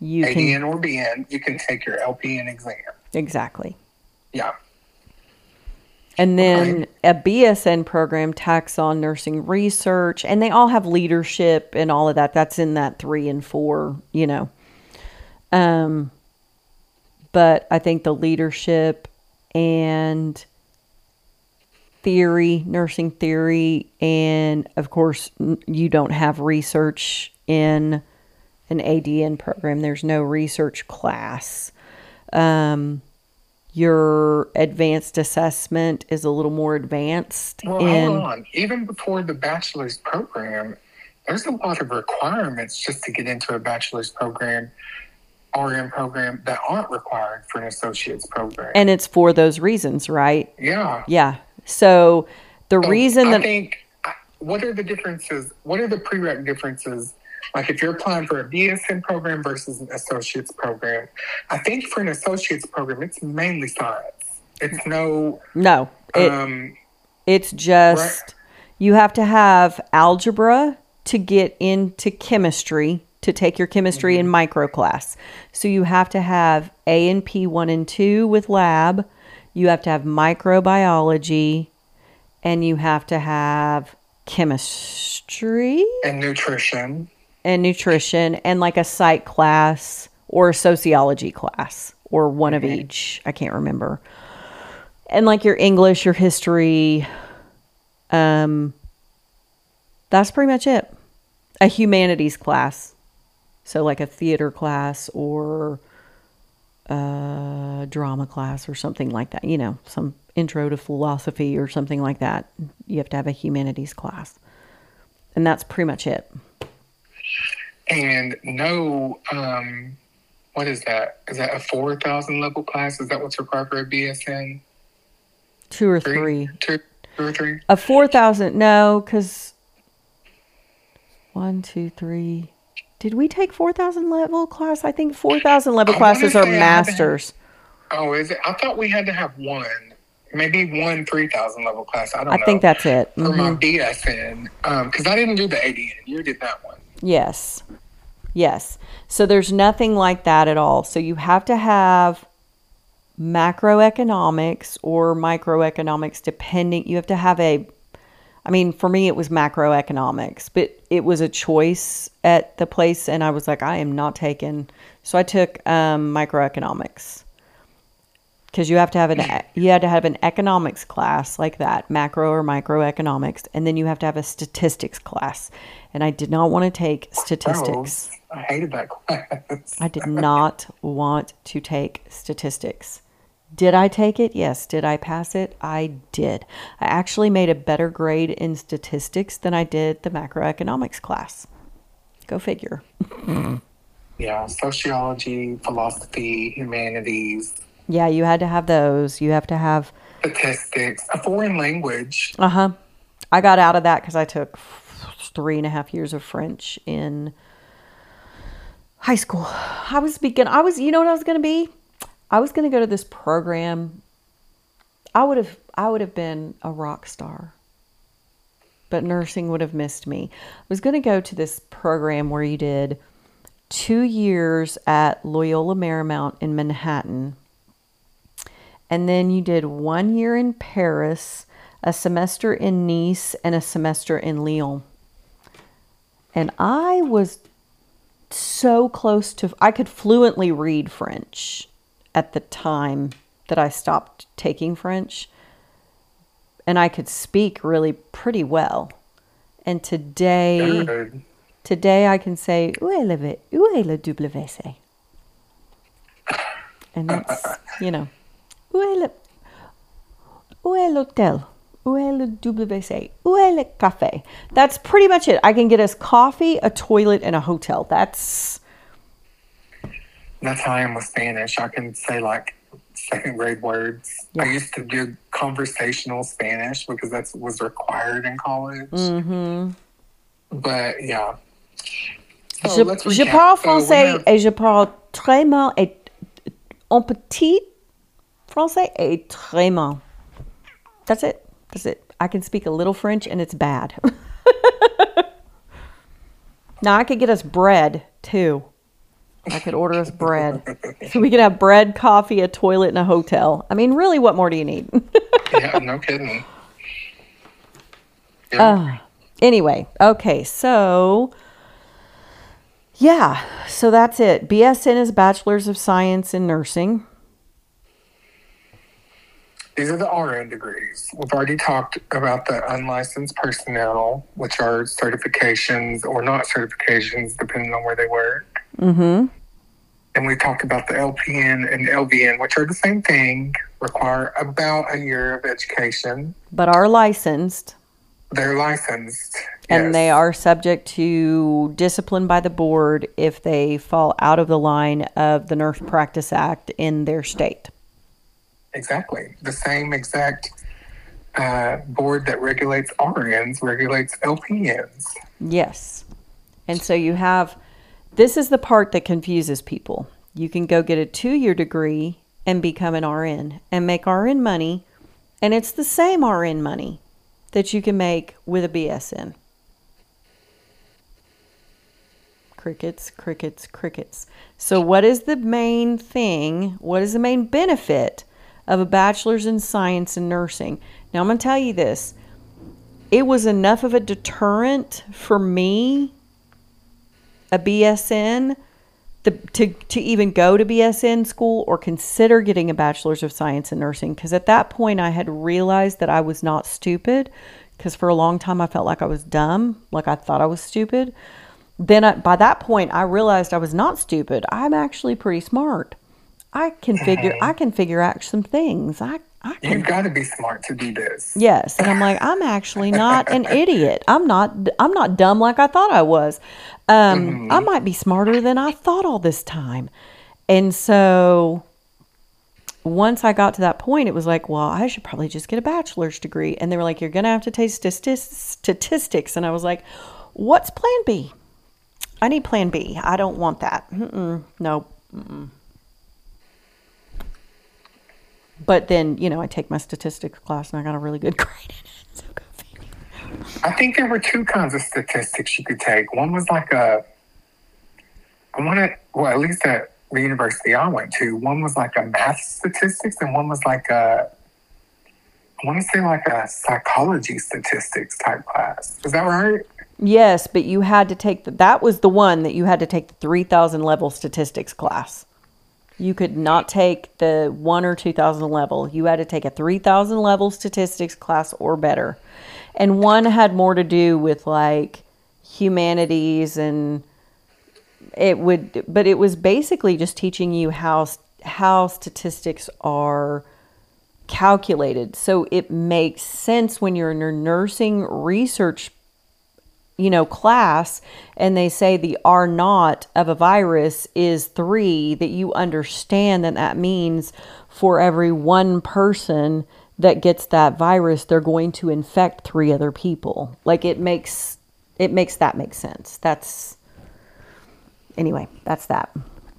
you A can D N or B N, you can take your L P N exam. exactly. Yeah. And then Okay. a B S N program tacks on nursing research, and they all have leadership and all of that. That's in that three and four, you know. Um, but I think the leadership and theory, nursing theory, and of course, n- you don't have research in an A D N program. There's no research class. Um, your advanced assessment is a little more advanced Well, in hold on. Even before the bachelor's program, there's a lot of requirements just to get into a bachelor's program, R N program, that aren't required for an associate's program. and it's for those reasons, right? yeah. Yeah. So the So reason I that think, what are the differences? What are the prereq differences? Like if you're applying for a B S N program versus an associate's program, I think for an associate's program, it's mainly science. It's no, no, it um, it's just you have to have algebra to get into chemistry, to take your chemistry and micro class. So you have to have A and P one and two with lab. You have to have microbiology, and you have to have chemistry and nutrition. and nutrition and like a psych class or a sociology class or one of each. I can't remember. And like your English, your history, um, that's pretty much it. A humanities class. So like a theater class or a drama class or something like that. You know, some intro to philosophy or something like that. You have to have a humanities class. And that's pretty much it. And no, um, what is that? Is that a four thousand level class? Is that what's required for a B S N? Two or three. Two, two or three? A four thousand, no, because one, two, three. Did we take four thousand level class? I think four thousand level I classes wanna are say I had to have- masters. Oh, is it? I thought we had to have one. Maybe one three thousand level class. I don't I know. think that's it. For my Mhm. B S N. Because I didn't do the A D N. You did that one. Yes. Yes. So there's nothing like that at all. So you have to have macroeconomics or microeconomics, depending. You have to have a, I mean, for me, it was macroeconomics, but it was a choice at the place. And I was like, I am not taking. So I took um, microeconomics. Because you have to have an you had to have an economics class like that, macro or microeconomics, and then you have to have a statistics class. And I did not want to take statistics. Oh, I hated that class. I did not want to take statistics. Did I take it? Yes. Did I pass it? I did. I actually made a better grade in statistics than I did the macroeconomics class. Go figure. Yeah, sociology, philosophy, humanities, Yeah, you had to have those. You have to have statistics, a foreign language. Uh huh. I got out of that because I took three and a half years of French in high school. I was speaking, I was, you know what I was going to be? I was going to go to this program. I would have, I would have been a rock star, but nursing would have missed me. I was going to go to this program where you did two years at Loyola Marymount in Manhattan. And then you did one year in Paris, a semester in Nice, and a semester in Lyon. And I was so close to, I could fluently read French at the time that I stopped taking French. And I could speak really pretty well. And today, Good. today I can say, où est le, v- où est le W C? And that's, you know. Où est le, où est l'hôtel? Où est le W C? Où est le café? That's pretty much it. I can get us coffee, a toilet, and a hotel. That's That's how I am with Spanish. I can say like second grade words. Yeah. I used to do conversational Spanish because that was required in college. mm-hmm. But yeah. So Je, let's je recap. parle So we français have- et je parle très mal et en petit français et très mal. That's it. That's it. I can speak a little French and it's bad. Now I could get us bread too. I could order us bread. So we could have bread, coffee, a toilet, and a hotel. I mean, really, what more do you need? Yeah, no kidding. Yeah. Uh, anyway, okay, so yeah, so that's it. B S N is Bachelor's of Science in Nursing. These are the R N degrees. We've already talked about the unlicensed personnel, which are certifications or not certifications, depending on where they work. Mm-hmm. And we talked about the L P N and L V N, which are the same thing, require about a year of education. But are licensed. They're licensed. And yes. they are subject to discipline by the board if they fall out of the line of the Nurse Practice Act in their state. Exactly. The same exact uh, board that regulates R Ns regulates L P Ns. Yes. And so you have, this is the part that confuses people. You can go get a two-year degree and become an R N and make R N money, and it's the same R N money that you can make with a B S N. Crickets, crickets, crickets. So what is the main thing? What is the main benefit of a bachelor's in science and nursing? Now, I'm going to tell you this. It was enough of a deterrent for me, a B S N, the, to, to even go to B S N school or consider getting a bachelor's of science in nursing. Because at that point, I had realized that I was not stupid. Because for a long time, I felt like I was dumb, like I thought I was stupid. Then I, by that point, I realized I was not stupid. I'm actually pretty smart. I can figure. I can figure out some things. I. I can. You've got to be smart to do this. Yes, and I'm like, I'm actually not an idiot. I'm not. I'm not dumb like I thought I was. Um, mm-hmm. I might be smarter than I thought all this time. And so, once I got to that point, it was like, well, I should probably just get a bachelor's degree. And they were like, you're going to have to take statistics. And I was like, what's Plan B? I need Plan B. I don't want that. Mm-mm, no. Mm-mm. But then, you know, I take my statistics class and I got a really good grade in it. So go figure. I think there were two kinds of statistics you could take. One was like a, I want to, well, at least at the university I went to, one was like a math statistics and one was like a, I want to say like a psychology statistics type class. Is that right? Yes, but you had to take, the, that was the one that you had to take the three thousand level statistics class. You could not take the one or two thousand level. You had to take a three thousand level statistics class or better. And one had more to do with like humanities and it would, but it was basically just teaching you how, how statistics are calculated. So it makes sense when you're in your nursing research, you know, class, and they say the R naught of a virus is three, that you understand that that means for every one person that gets that virus, they're going to infect three other people. Like it makes, it makes that make sense. That's, anyway, that's that.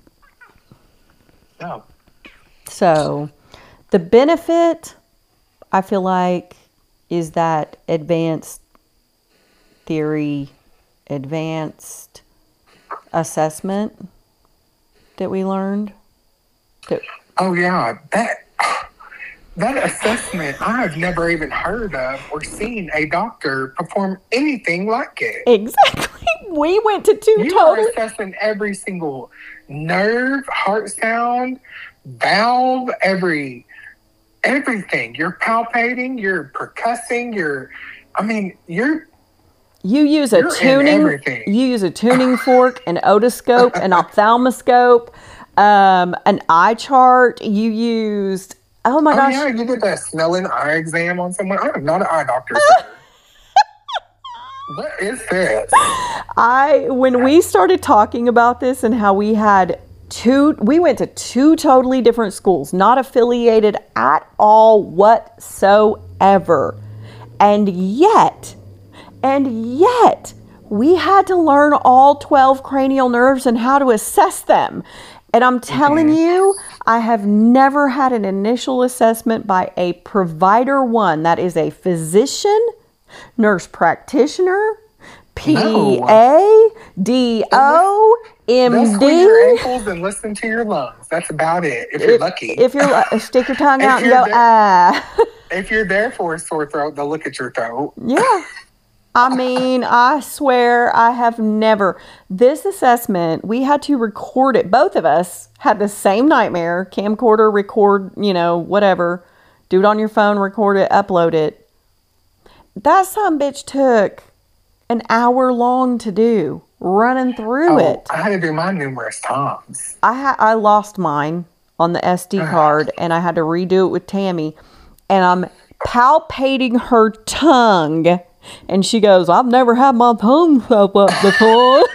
Oh. So the benefit, I feel like, is that advanced theory, advanced assessment that we learned. That, oh yeah, that that assessment I have never even heard of or seen a doctor perform anything like it. Exactly. We went to two you totally. are assessing every single nerve, heart sound, valve, every everything. You're palpating. You're percussing. You're. I mean, you're. You use a You're tuning, you use a tuning fork, an otoscope, an ophthalmoscope, um, an eye chart. You used, oh my oh, gosh. yeah, you did that smelling eye exam on someone. I am not an eye doctor. What is this? I, when we started talking about this and how we had two, we went to two totally different schools, not affiliated at all whatsoever. And yet, And yet, we had to learn all twelve cranial nerves and how to assess them. And I'm telling mm-hmm. you, I have never had an initial assessment by a provider one. That is a physician, nurse practitioner, P A D O M D. They'll squeeze your ankles and listen to your lungs. That's about it, if you're lucky. If you're uh, stick your tongue out and go, there, ah. If you're there for a sore throat, they'll look at your throat. Yeah. I mean, I swear I have never. This assessment, we had to record it. Both of us had the same nightmare. Camcorder, record, you know, whatever. Do it on your phone, record it, upload it. That son bitch took an hour long to do, running through oh, it. I had to do mine numerous times. I ha- I lost mine on the S D card, and I had to redo it with Tammy. And I'm palpating her tongue. And she goes, I've never had my tongue pop up before.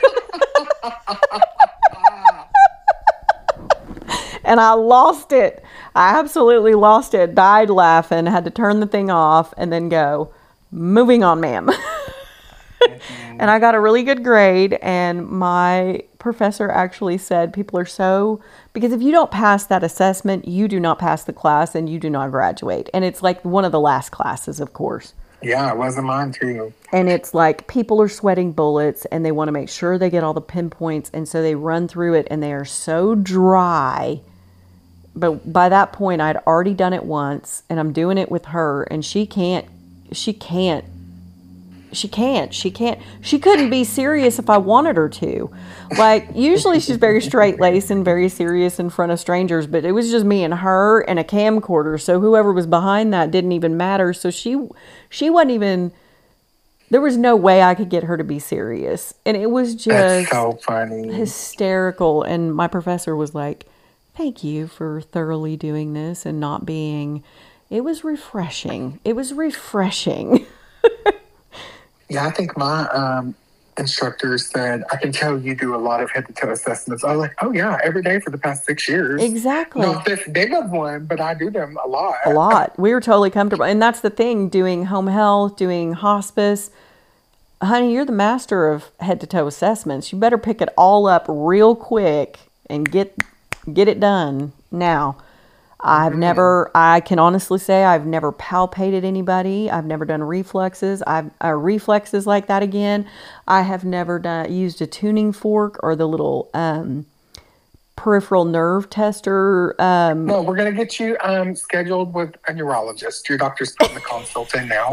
And I lost it. I absolutely lost it. Died laughing. Had to turn the thing off and then go, moving on, ma'am. Mm-hmm. And I got a really good grade. And my professor actually said people are so... Because if you don't pass that assessment, you do not pass the class and you do not graduate. And it's like one of the last classes, of course. Yeah, it wasn't mine too. And it's like people are sweating bullets and they want to make sure they get all the pinpoints. And so they run through it and they are so dry. But by that point, I'd already done it once and I'm doing it with her. And she can't, she can't, she can't, she can't, she couldn't be serious if I wanted her to. Like, usually she's very straight-laced and very serious in front of strangers, but it was just me and her and a camcorder, so whoever was behind that didn't even matter. So she, she wasn't even, there was no way I could get her to be serious. And it was just That's so funny. Hysterical. And my professor was like, thank you for thoroughly doing this and not being, it was refreshing. It was refreshing. Yeah, I think my um, instructors said, I can tell you do a lot of head-to-toe assessments. I was like, oh, yeah, every day for the past six years. Exactly. Not this big of one, but I do them a lot. A lot. We were totally comfortable. And that's the thing, doing home health, doing hospice. Honey, you're the master of head-to-toe assessments. You better pick it all up real quick and get get it done now. I've mm-hmm. never, I can honestly say I've never palpated anybody. I've never done reflexes. I've uh, reflexes like that again. I have never done used a tuning fork or the little um, peripheral nerve tester. Um, no, we're going to get you um, scheduled with a neurologist. Your doctor's putting the consult in now.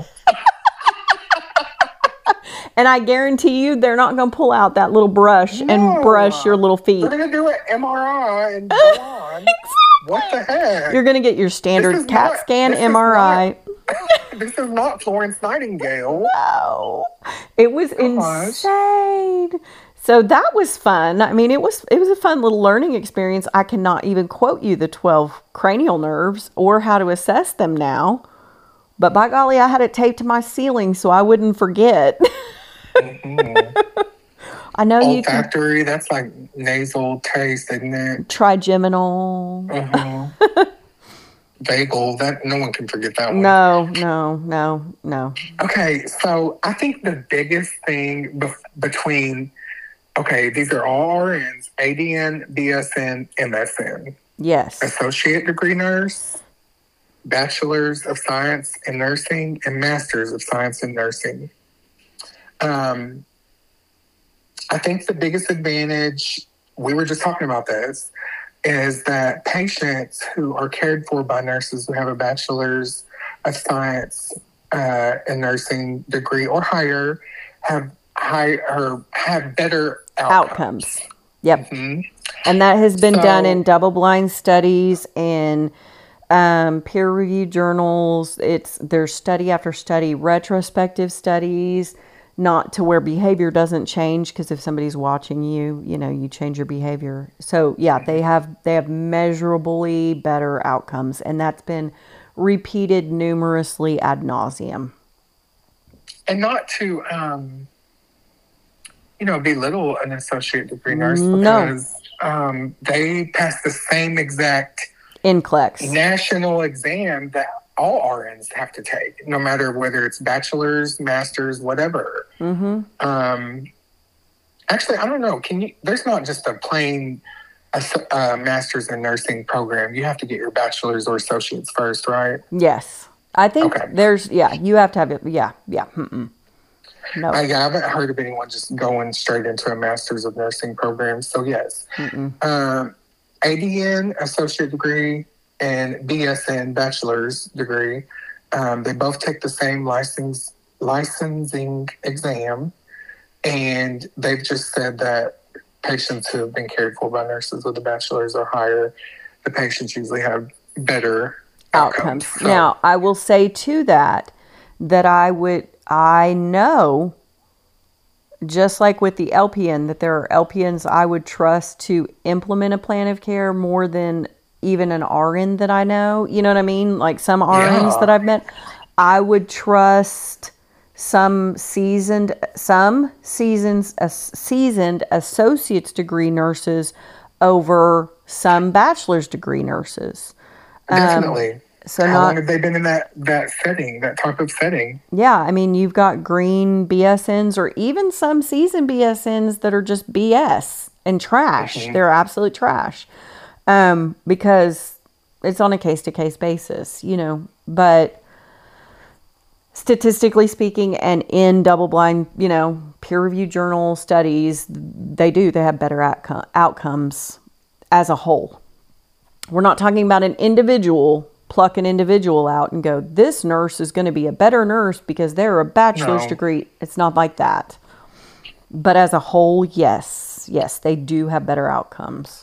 And I guarantee you they're not going to pull out that little brush no. and brush your little feet. We're going to do an M R I and go on. Exactly. What the heck? You're going to get your standard CAT not, scan M R I. Not, this is not Florence Nightingale. No. It was Gosh. insane. So that was fun. I mean, it was it was a fun little learning experience. I cannot even quote you the twelve cranial nerves or how to assess them now. But by golly, I had it taped to my ceiling so I wouldn't forget. Mm-hmm. I know Olfactory, you can. Olfactory, that's like nasal taste, isn't it? Trigeminal. Uh-huh. Vagal, that no one can forget that one. No, no, no, no. Okay, so I think the biggest thing be- between, okay, these are all R Ns, A D N, B S N, M S N. Yes. Associate degree nurse, bachelor's of science in nursing, and master's of science in nursing. Um, I think the biggest advantage, we were just talking about this, is that patients who are cared for by nurses who have a bachelor's of science uh, in nursing degree or higher have high or have better outcomes. Outcomes. Yep. Mm-hmm. And that has been so, done in double-blind studies and um, peer-reviewed journals. It's there's study after study, retrospective studies. Not to where behavior doesn't change, because if somebody's watching you, you know, you change your behavior. So yeah, they have they have measurably better outcomes, and that's been repeated numerously ad nauseum. And not to, um, you know, belittle an associate degree nurse no. because um, they pass the same exact N C L E X national exam that all R Ns have to take, no matter whether it's bachelor's, master's, whatever. Mm-hmm. Um, actually, I don't know. Can you? There's not just a plain a, a master's in nursing program. You have to get your bachelor's or associate's first, right? Yes, I think okay. there's. Yeah, you have to have it. Yeah, yeah. Mm-mm. No. I, I haven't heard of anyone just going straight into a master's of nursing program. So yes, um, A D N associate degree and B S N bachelor's degree. Um, they both take the same license licensing exam, and they've just said that patients who have been cared for by nurses with a bachelor's or higher, the patients usually have better outcomes. outcomes. So, now, I will say to that, that I would, I know, just like with the L P N, that there are L P Ns I would trust to implement a plan of care more than even an R N that I know. You know what I mean? Like some R Ns Yeah. that I've met, I would trust some seasoned, some seasons, uh, seasoned associate's degree nurses over some bachelor's degree nurses. definitely. Um, so How not, long have they been in that, that setting, that type of setting? yeah, I mean, you've got green B S Ns or even some seasoned B S Ns that are just B S and trash. Mhm. They're absolute trash. Um, because it's on a case-to-case basis, you know, but statistically speaking and in double-blind, you know, peer-reviewed journal studies, they do, they have better outcome, outcomes as a whole. We're not talking about an individual, pluck an individual out and go, this nurse is going to be a better nurse because they're a bachelor's No. degree. It's not like that. But as a whole, yes, yes, they do have better outcomes.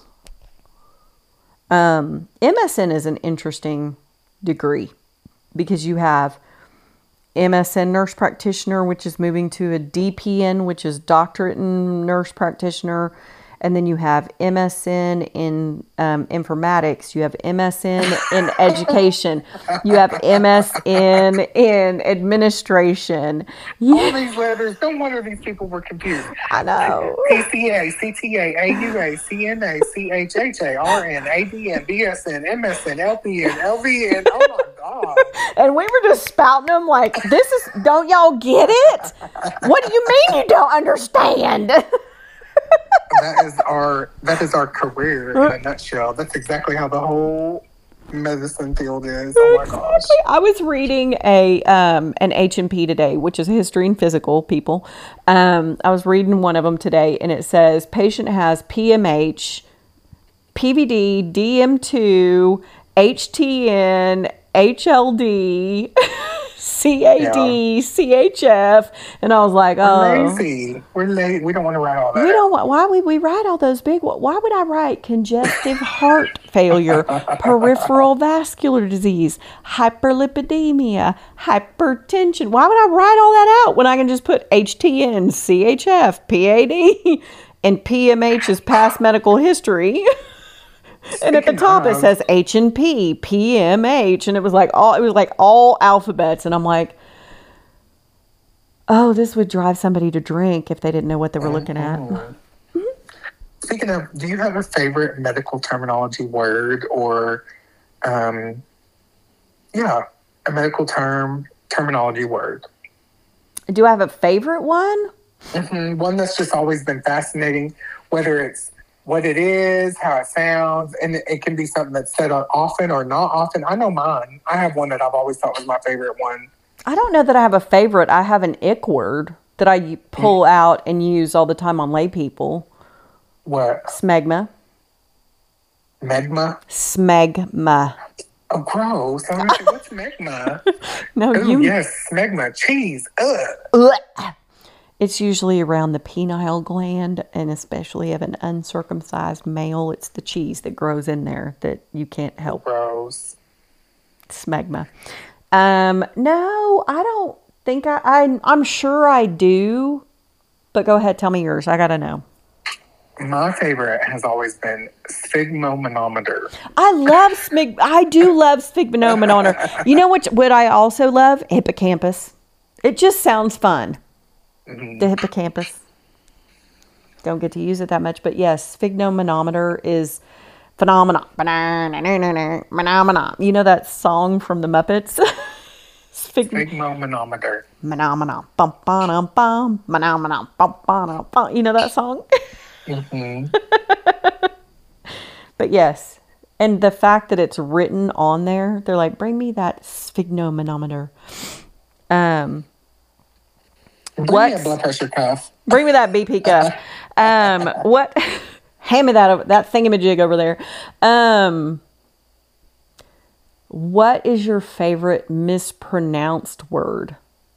Um, M S N is an interesting degree because you have M S N nurse practitioner, which is moving to a D P N, which is doctorate in nurse practitioner. And then you have M S N in um, informatics. You have M S N in education. You have M S N in administration. You, All these letters, no wonder these people were confused. I know. P C A, C T A, A U A, C N A, C H H A, R N, A D N, B S N, M S N, L P N, L V N. Oh my God. And we were just spouting them like, this is, don't y'all get it? What do you mean you don't understand? That is our that is our career in a nutshell. That's exactly how the whole medicine field is. Oh my gosh. I was reading a um, an H and P today, which is history and physical people. Um, I was reading one of them today, and it says patient has P M H, P V D, D M two, H T N, H L D, C A D, Yeah. C H F, and I was like, We're oh. lazy. We're lazy. We don't want to write all that. We don't want, why would we write all those big, why would I write congestive heart failure, peripheral vascular disease, hyperlipidemia, hypertension? Why would I write all that out when I can just put H T N, C H F, P A D, and P M H is past medical history? And at the Speaking top it of- says H and P, P M H, and it was like all, it was like all alphabets. And I'm like, oh, this would drive somebody to drink if they didn't know what they were looking at. Mhm. Speaking of, do you have a favorite medical terminology word or, um, yeah, a medical term, terminology word? Do I have a favorite one? hmm One that's just always been fascinating, whether it's what it is, how it sounds, and it, it can be something that's said often or not often. I know mine. I have one that I've always thought was my favorite one. I don't know that I have a favorite. I have an ick word that I u- pull out and use all the time on lay people. What? Smegma. Megma? Smegma. Oh, gross. I'm like, what's megma? No, Oh, you. yes, smegma. Cheese. Ugh. Ugh. It's usually around the penile gland, and especially of an uncircumcised male. It's the cheese that grows in there that you can't help. Gross. Smegma. Um, no, I don't think I, I. I'm sure I do, but go ahead, tell me yours. I gotta know. My favorite has always been sphygmomanometer. I love smig. I do love sphygmomanometer. You know what? What I also love? Hippocampus. It just sounds fun. Mhm. The hippocampus. Don't get to use it that much, but yes, sphygmomanometer is phenomenal. Phenomenon. You know that song from the Muppets? Sphygm- Sphygmomanometer. Phenomenon. Bum, ba-dum, bum. Phenomenon. Bum, ba-dum, bum. You know that song? hmm But yes, and the fact that it's written on there, they're like, bring me that sphygmomanometer. Um, Bring what? me a blood pressure cuff. Bring me that B P cuff. um, what? Hand me that that thingamajig over there. Um, what is your favorite mispronounced word?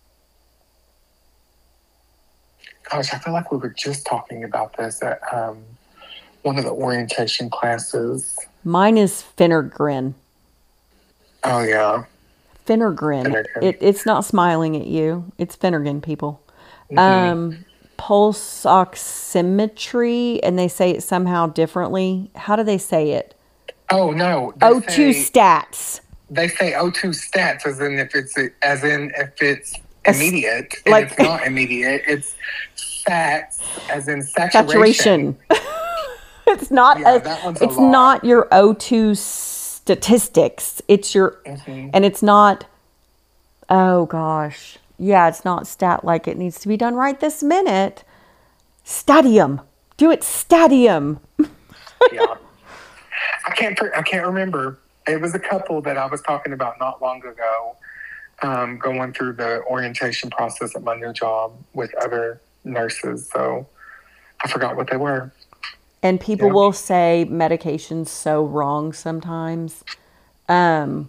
Gosh, I feel like we were just talking about this at um, one of the orientation classes. Mine is Finnergrin. Oh, yeah. Finnergrin. Finnegan. It, it's not smiling at you. It's Finnergin, people. Mm-hmm. Um, pulse oximetry, and they say it somehow differently. How do they say it? Oh, no. O two say, stats. They say O two stats as in if it's as in if it's immediate, S- and like, it's not immediate. It's sats as in saturation. Saturation. It's not. Yeah, a, that one's a it's lot. not your O two statistics. It's your, Mm-hmm. and it's not. Oh gosh, yeah, it's not stat like it needs to be done right this minute. Stadium, do it. Stadium. Yeah, I can't. I can't remember. It was a couple that I was talking about not long ago, um, going through the orientation process at my new job with other nurses. So I forgot what they were. And people Yeah. will say medication's so wrong sometimes. Um,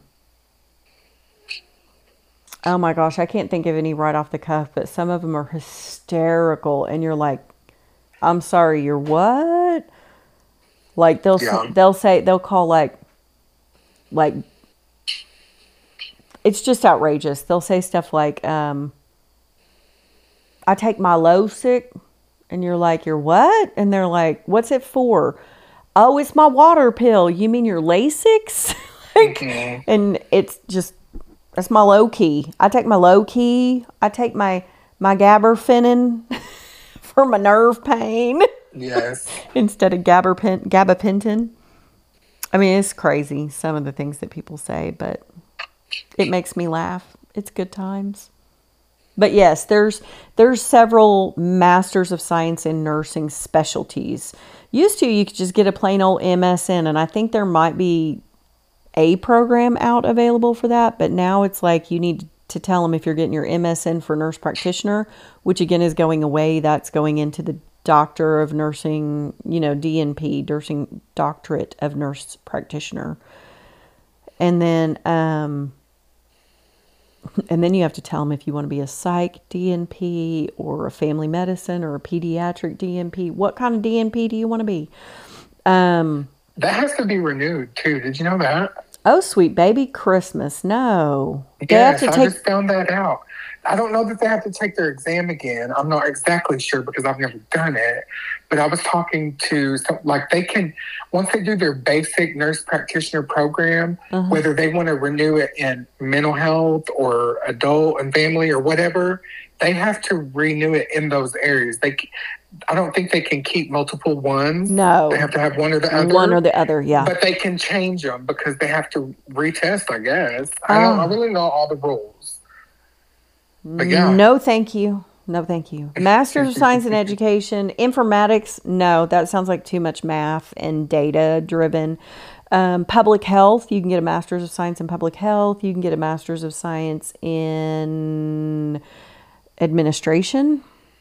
oh my gosh, I can't think of any right off the cuff, but some of them are hysterical. And you're like, I'm sorry, you're what? Like they'll Yeah. say, they'll say, they'll call like, like, it's just outrageous. They'll say stuff like, um, I take my Losic. And you're like, you're what? And they're like, what's it for? Oh, it's my water pill. You mean your Lasix? like, Mm-hmm. And it's just, that's my low key. I take my low key. I take my, my gabapentin for my nerve pain. Yes. Instead of gabapen, gabapentin. I mean, it's crazy, some of the things that people say, but it makes me laugh. It's good times. But yes, there's there's several Masters of Science in Nursing specialties. Used to, you could just get a plain old M S N, and I think there might be a program out available for that. But now it's like you need to tell them if you're getting your M S N for nurse practitioner, which again is going away. That's going into the Doctor of Nursing, you know, D N P, Nursing Doctorate of Nurse Practitioner. And then... um And then you have to tell them if you want to be a psych D N P or a family medicine or a pediatric D N P. What kind of D N P do you want to be? Um, That has to be renewed too. Did you know that? oh, sweet baby Christmas. No. They Yes, have to I take, just found that out. I don't know that they have to take their exam again. I'm not exactly sure because I've never done it. But I was talking to some, like they can, once they do their basic nurse practitioner program, Uh-huh. whether they want to renew it in mental health or adult and family or whatever, they have to renew it in those areas. They, I don't think they can keep multiple ones. No. They have to have one or the other. one or the other, yeah. But they can change them because they have to retest, I guess. I don't I Oh. really know all the rules. But yeah. No, thank you. No, thank you. Masters of Science in Education, informatics. No, that sounds like too much math and data driven. Um, public health. You can get a Master's of Science in Public Health. You can get a Master's of Science in Administration.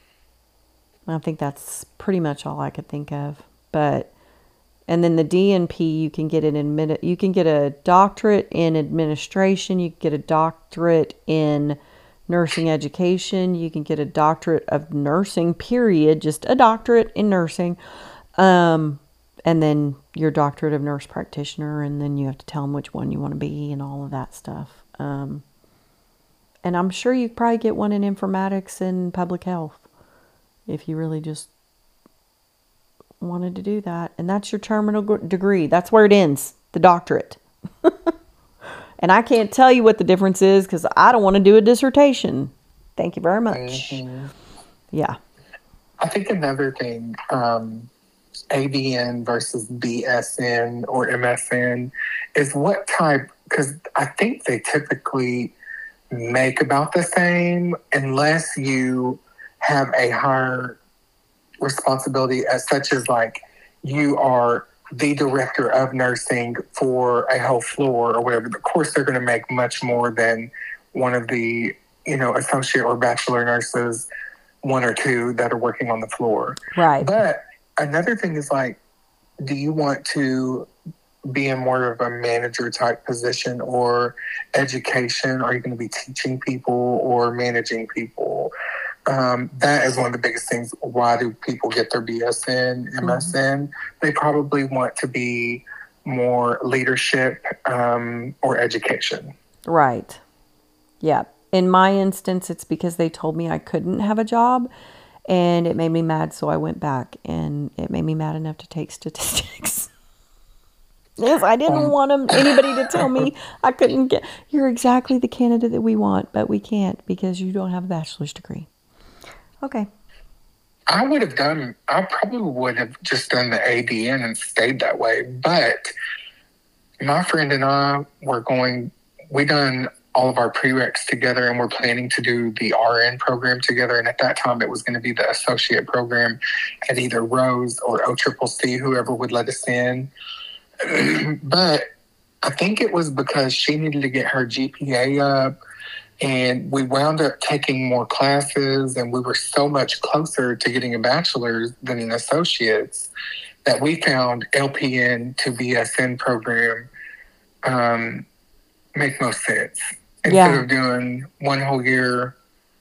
I think that's pretty much all I could think of. But, and then the D N P, you can get an admin, you can get a doctorate in administration. You can get a doctorate in nursing education. You can get a doctorate of nursing, period. Just a doctorate in nursing. Um, and then your doctorate of nurse practitioner. And then you have to tell them which one you want to be and all of that stuff. Um, and I'm sure you probably get one in informatics and public health if you really just wanted to do that. And that's your terminal g- degree. That's where it ends, the doctorate. And I can't tell you what the difference is because I don't want to do a dissertation. Thank you very much. Mm-hmm. Yeah. I think another thing, um, A B N versus B S N or M S N is what type, because I think they typically make about the same unless you have a higher responsibility as such as like you are the director of nursing for a whole floor or whatever. Of course, they're going to make much more than one of the, you know, associate or bachelor nurses one or two that are working on the floor. Right. But another thing is like, do you want to be in more of a manager type position or education? Are you going to be teaching people or managing people? Um, that is one of the biggest things. Why do people get their B S N, M S N? Mm-hmm. They probably want to be more leadership um, or education. Right. Yeah. In my instance, it's because they told me I couldn't have a job, and it made me mad, so I went back, and it made me mad enough to take statistics. Yes, I didn't um, want them, anybody to tell me I couldn't get, you're exactly the candidate that we want, but we can't because you don't have a bachelor's degree. Okay. I would have done, I probably would have just done the A D N and stayed that way. But my friend and I were going, we done all of our prereqs together, and we're planning to do the R N program together. And at that time, it was going to be the associate program at either Rose or O C C C, whoever would let us in. But I think it was because she needed to get her G P A up, and we wound up taking more classes, and we were so much closer to getting a bachelor's than an associate's that we found L P N to B S N program um, make most sense. Instead yeah. of doing one whole year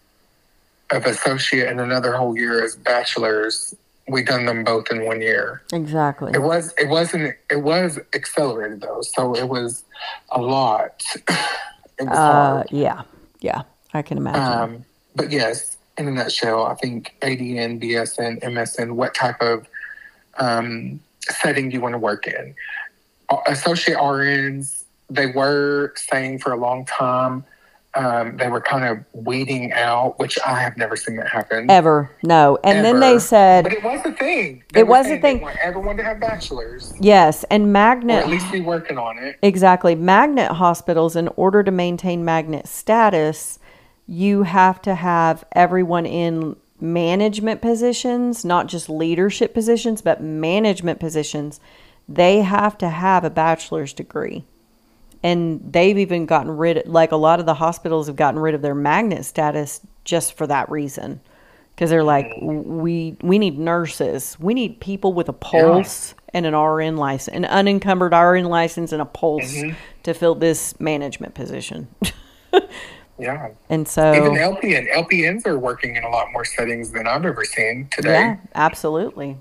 of associate and another whole year as bachelor's, we done them both in one year. Exactly. It was it wasn't it was accelerated though, so it was a lot. It was uh, hard. Yeah, yeah, I can imagine. Um, but yes, in a nutshell, I think A D N, B S N, M S N, what type of um, setting you want to work in. Associate R Ns, they were saying for a long time. Um, they were kind of weeding out, which I have never seen that happen. Ever. No. And Ever. Then they said... But it was a thing. They it was a thing. They want everyone to have bachelors. Yes. And magnet... Or at least be working on it. Exactly. Magnet hospitals, in order to maintain magnet status, you have to have everyone in management positions, not just leadership positions, but management positions. They have to have a bachelor's degree. And they've even gotten rid of, like a lot of the hospitals have gotten rid of their magnet status just for that reason. Because they're like, we we need nurses. We need people with a pulse yeah. and an R N license, an unencumbered R N license and a pulse mm-hmm. to fill this management position. Yeah. And so... Even L P N. L P Ns are working in a lot more settings than I've ever seen today. Yeah, absolutely.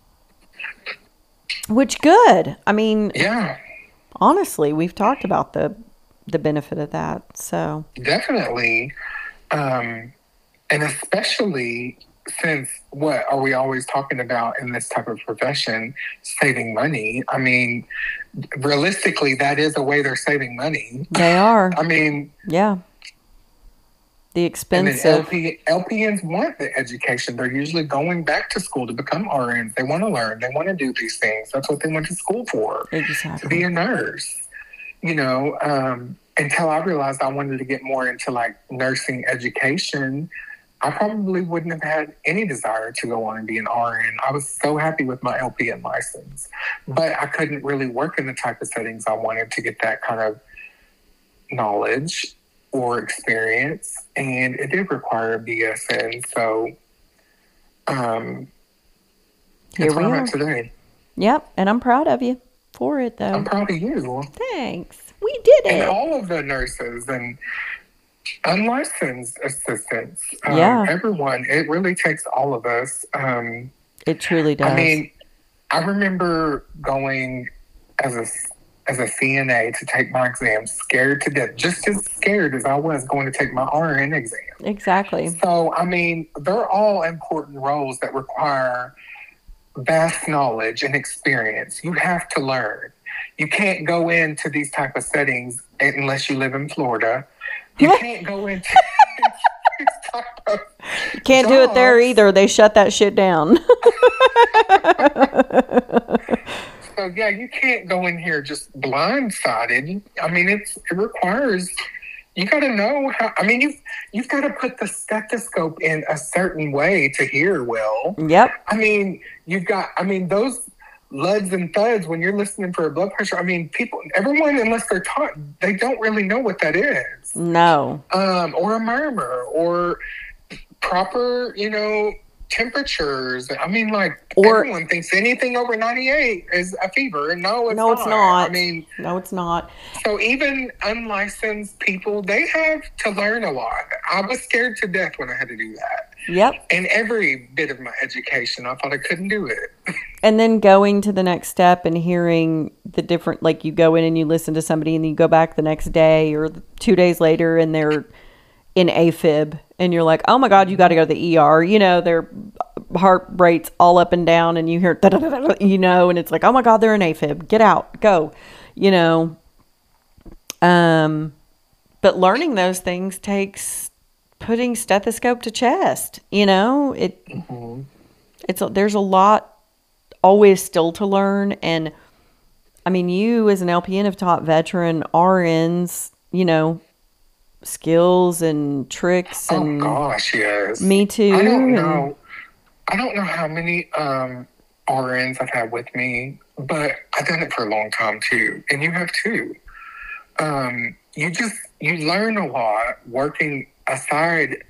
Which good. I mean... Yeah. Honestly, we've talked about the the benefit of that. So definitely, um, and especially since what are we always talking about in this type of profession? Saving money. I mean, realistically, that is a way they're saving money. They are. I mean, yeah. The expensive. And then L P, L P Ns want the education. They're usually going back to school to become R Ns. They want to learn. They want to do these things. That's what they went to school for. Exactly. To be a nurse. You know, um, until I realized I wanted to get more into like nursing education, I probably wouldn't have had any desire to go on and be an R N. I was so happy with my L P N license. But I couldn't really work in the type of settings I wanted to get that kind of knowledge or experience, and it did require a B S N. So, um, here we are today. Yep, and I'm proud of you for it, though. I'm proud of you. Thanks. We did it. And all of the nurses and unlicensed assistants. Um, yeah, everyone. It really takes all of us. Um, it truly does. I mean, I remember going as a as a C N A to take my exam, scared to death, just as scared as I was going to take my R N exam. Exactly. So, I mean, they're all important roles that require vast knowledge and experience. You have to learn. You can't go into these type of settings unless you live in Florida. You can't go into these type of You can't jobs. Do it there either. They shut that shit down. So, yeah, you can't go in here just blindsided. I mean, it's it requires, you got to know how, I mean, you've, you've got to put the stethoscope in a certain way to hear well. Yep. I mean, you've got, I mean, those luds and thuds when you're listening for a blood pressure, I mean, people, everyone, unless they're taught, they don't really know what that is. No. Um, or a murmur, or proper, you know, temperatures. I mean, like, Or- everyone thinks anything over ninety-eight is a fever. And no, it's No, not. it's not. I mean, No, it's not. so even unlicensed people, they have to learn a lot. I was scared to death when I had to do that. Yep. And every bit of my education, I thought I couldn't do it. And then going to the next step and hearing the different, like you go in and you listen to somebody and then you go back the next day or two days later and they're in AFib and you're like, oh my God, you got to go to the E R. You know, their heart rate's all up and down and you hear, da-da-da-da, you know, and it's like, oh my God, they're in AFib. Get out, go, you know. Um, but learning those things takes putting stethoscope to chest, you know, it, mm-hmm. it's, there's a lot always still to learn. And I mean, you as an L P N have taught veteran R Ns, you know, skills and tricks. And oh gosh, yes. Me too. I don't and, know. I don't know how many um, R Ns I've had with me, but I've done it for a long time too. And you have too. Um, you just, you learn a lot working aside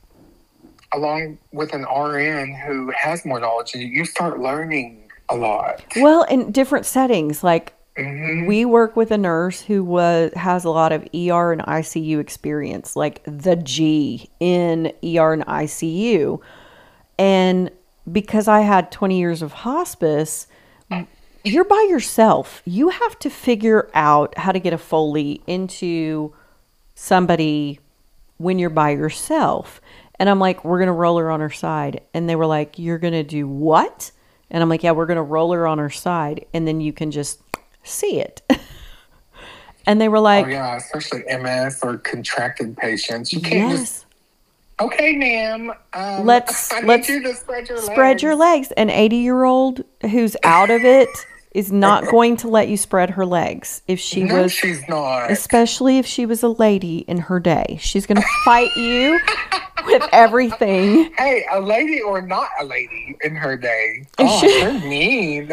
along with an R N who has more knowledge and you start learning a lot. Well, in different settings, like mm-hmm. we work with a nurse who was has a lot of E R and I C U experience, like the G in E R and I C U. And because I had twenty years of hospice, you're by yourself. You have to figure out how to get a Foley into somebody when you're by yourself. And I'm like, we're going to roll her on her side. And they were like, you're going to do what? And I'm like, yeah, we're going to roll her on her side. And then you can just see it. And they were like, oh, yeah, especially M S or contracted patients. You can't yes. just, okay, ma'am. Um, let's I need let's you to spread your spread legs. your legs. An eighty-year-old who's out of it is not going to let you spread her legs. If she no, was, she's not. Especially if she was a lady in her day. She's going to fight you with everything. Hey, a lady or not a lady in her day. Oh, she, they're mean.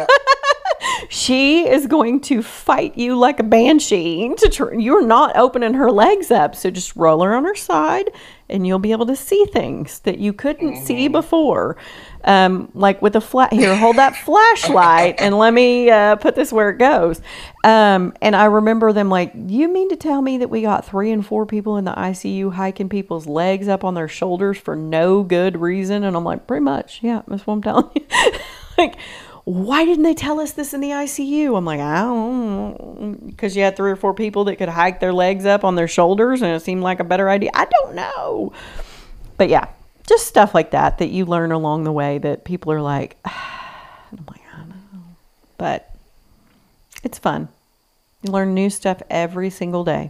She is going to fight you like a banshee. To tr- You're not opening her legs up. So just roll her on her side and you'll be able to see things that you couldn't mm-hmm. see before. Um, like with a flat, here, hold that flashlight and let me uh, put this where it goes. Um, and I remember them like, you mean to tell me that we got three and four people in the I C U hiking people's legs up on their shoulders for no good reason? And I'm like, pretty much. Yeah, that's what I'm telling you. Like, why didn't they tell us this in the I C U? I'm like, I don't know. Because you had three or four people that could hike their legs up on their shoulders and it seemed like a better idea. I don't know. But yeah, just stuff like that that you learn along the way that people are like, ah. And I'm like, I don't know. But it's fun. You learn new stuff every single day.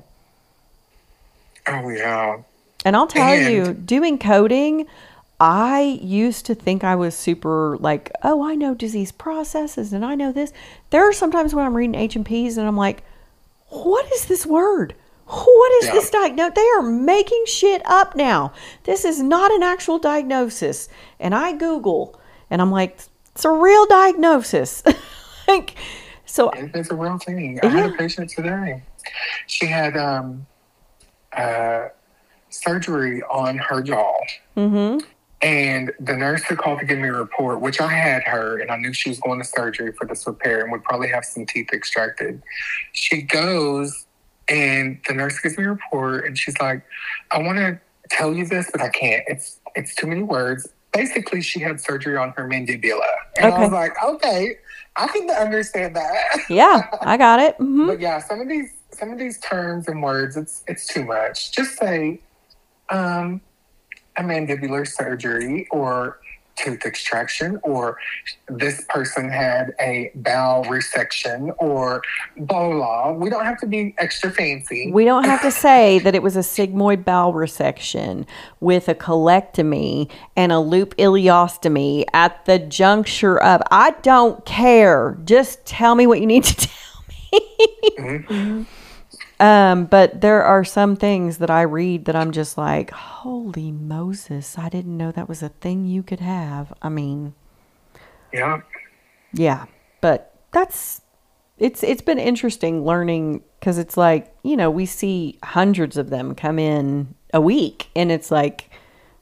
Oh, yeah. And I'll tell and- you, doing coding, I used to think I was super like, oh, I know disease processes and I know this. There are sometimes when I'm reading H and P's and I'm like, what is this word? What is yeah. this diagnosis? They are making shit up now. This is not an actual diagnosis. And I Google and I'm like, it's a real diagnosis. Like, so it's a real thing. I yeah. had a patient today. She had um, uh, surgery on her jaw. Mm-hmm. And the nurse had called to give me a report, which I had her, and I knew she was going to surgery for this repair and would probably have some teeth extracted. She goes, and the nurse gives me a report, and she's like, I want to tell you this, but I can't. It's it's too many words. Basically, she had surgery on her mandibula. And okay. I was like, okay, I can understand that. Yeah, I got it. Mm-hmm. But yeah, some of these some of these terms and words, it's it's too much. Just say, um... a mandibular surgery or tooth extraction, or this person had a bowel resection, or blah, blah, blah. We don't have to be extra fancy. We don't have to say that it was a sigmoid bowel resection with a colectomy and a loop ileostomy at the juncture of, I don't care. Just tell me what you need to tell me. Mm-hmm. Um, but there are some things that I read that I'm just like, holy Moses, I didn't know that was a thing you could have. I mean, yeah, yeah, but that's, it's, it's been interesting learning because it's like, you know, we see hundreds of them come in a week and it's like,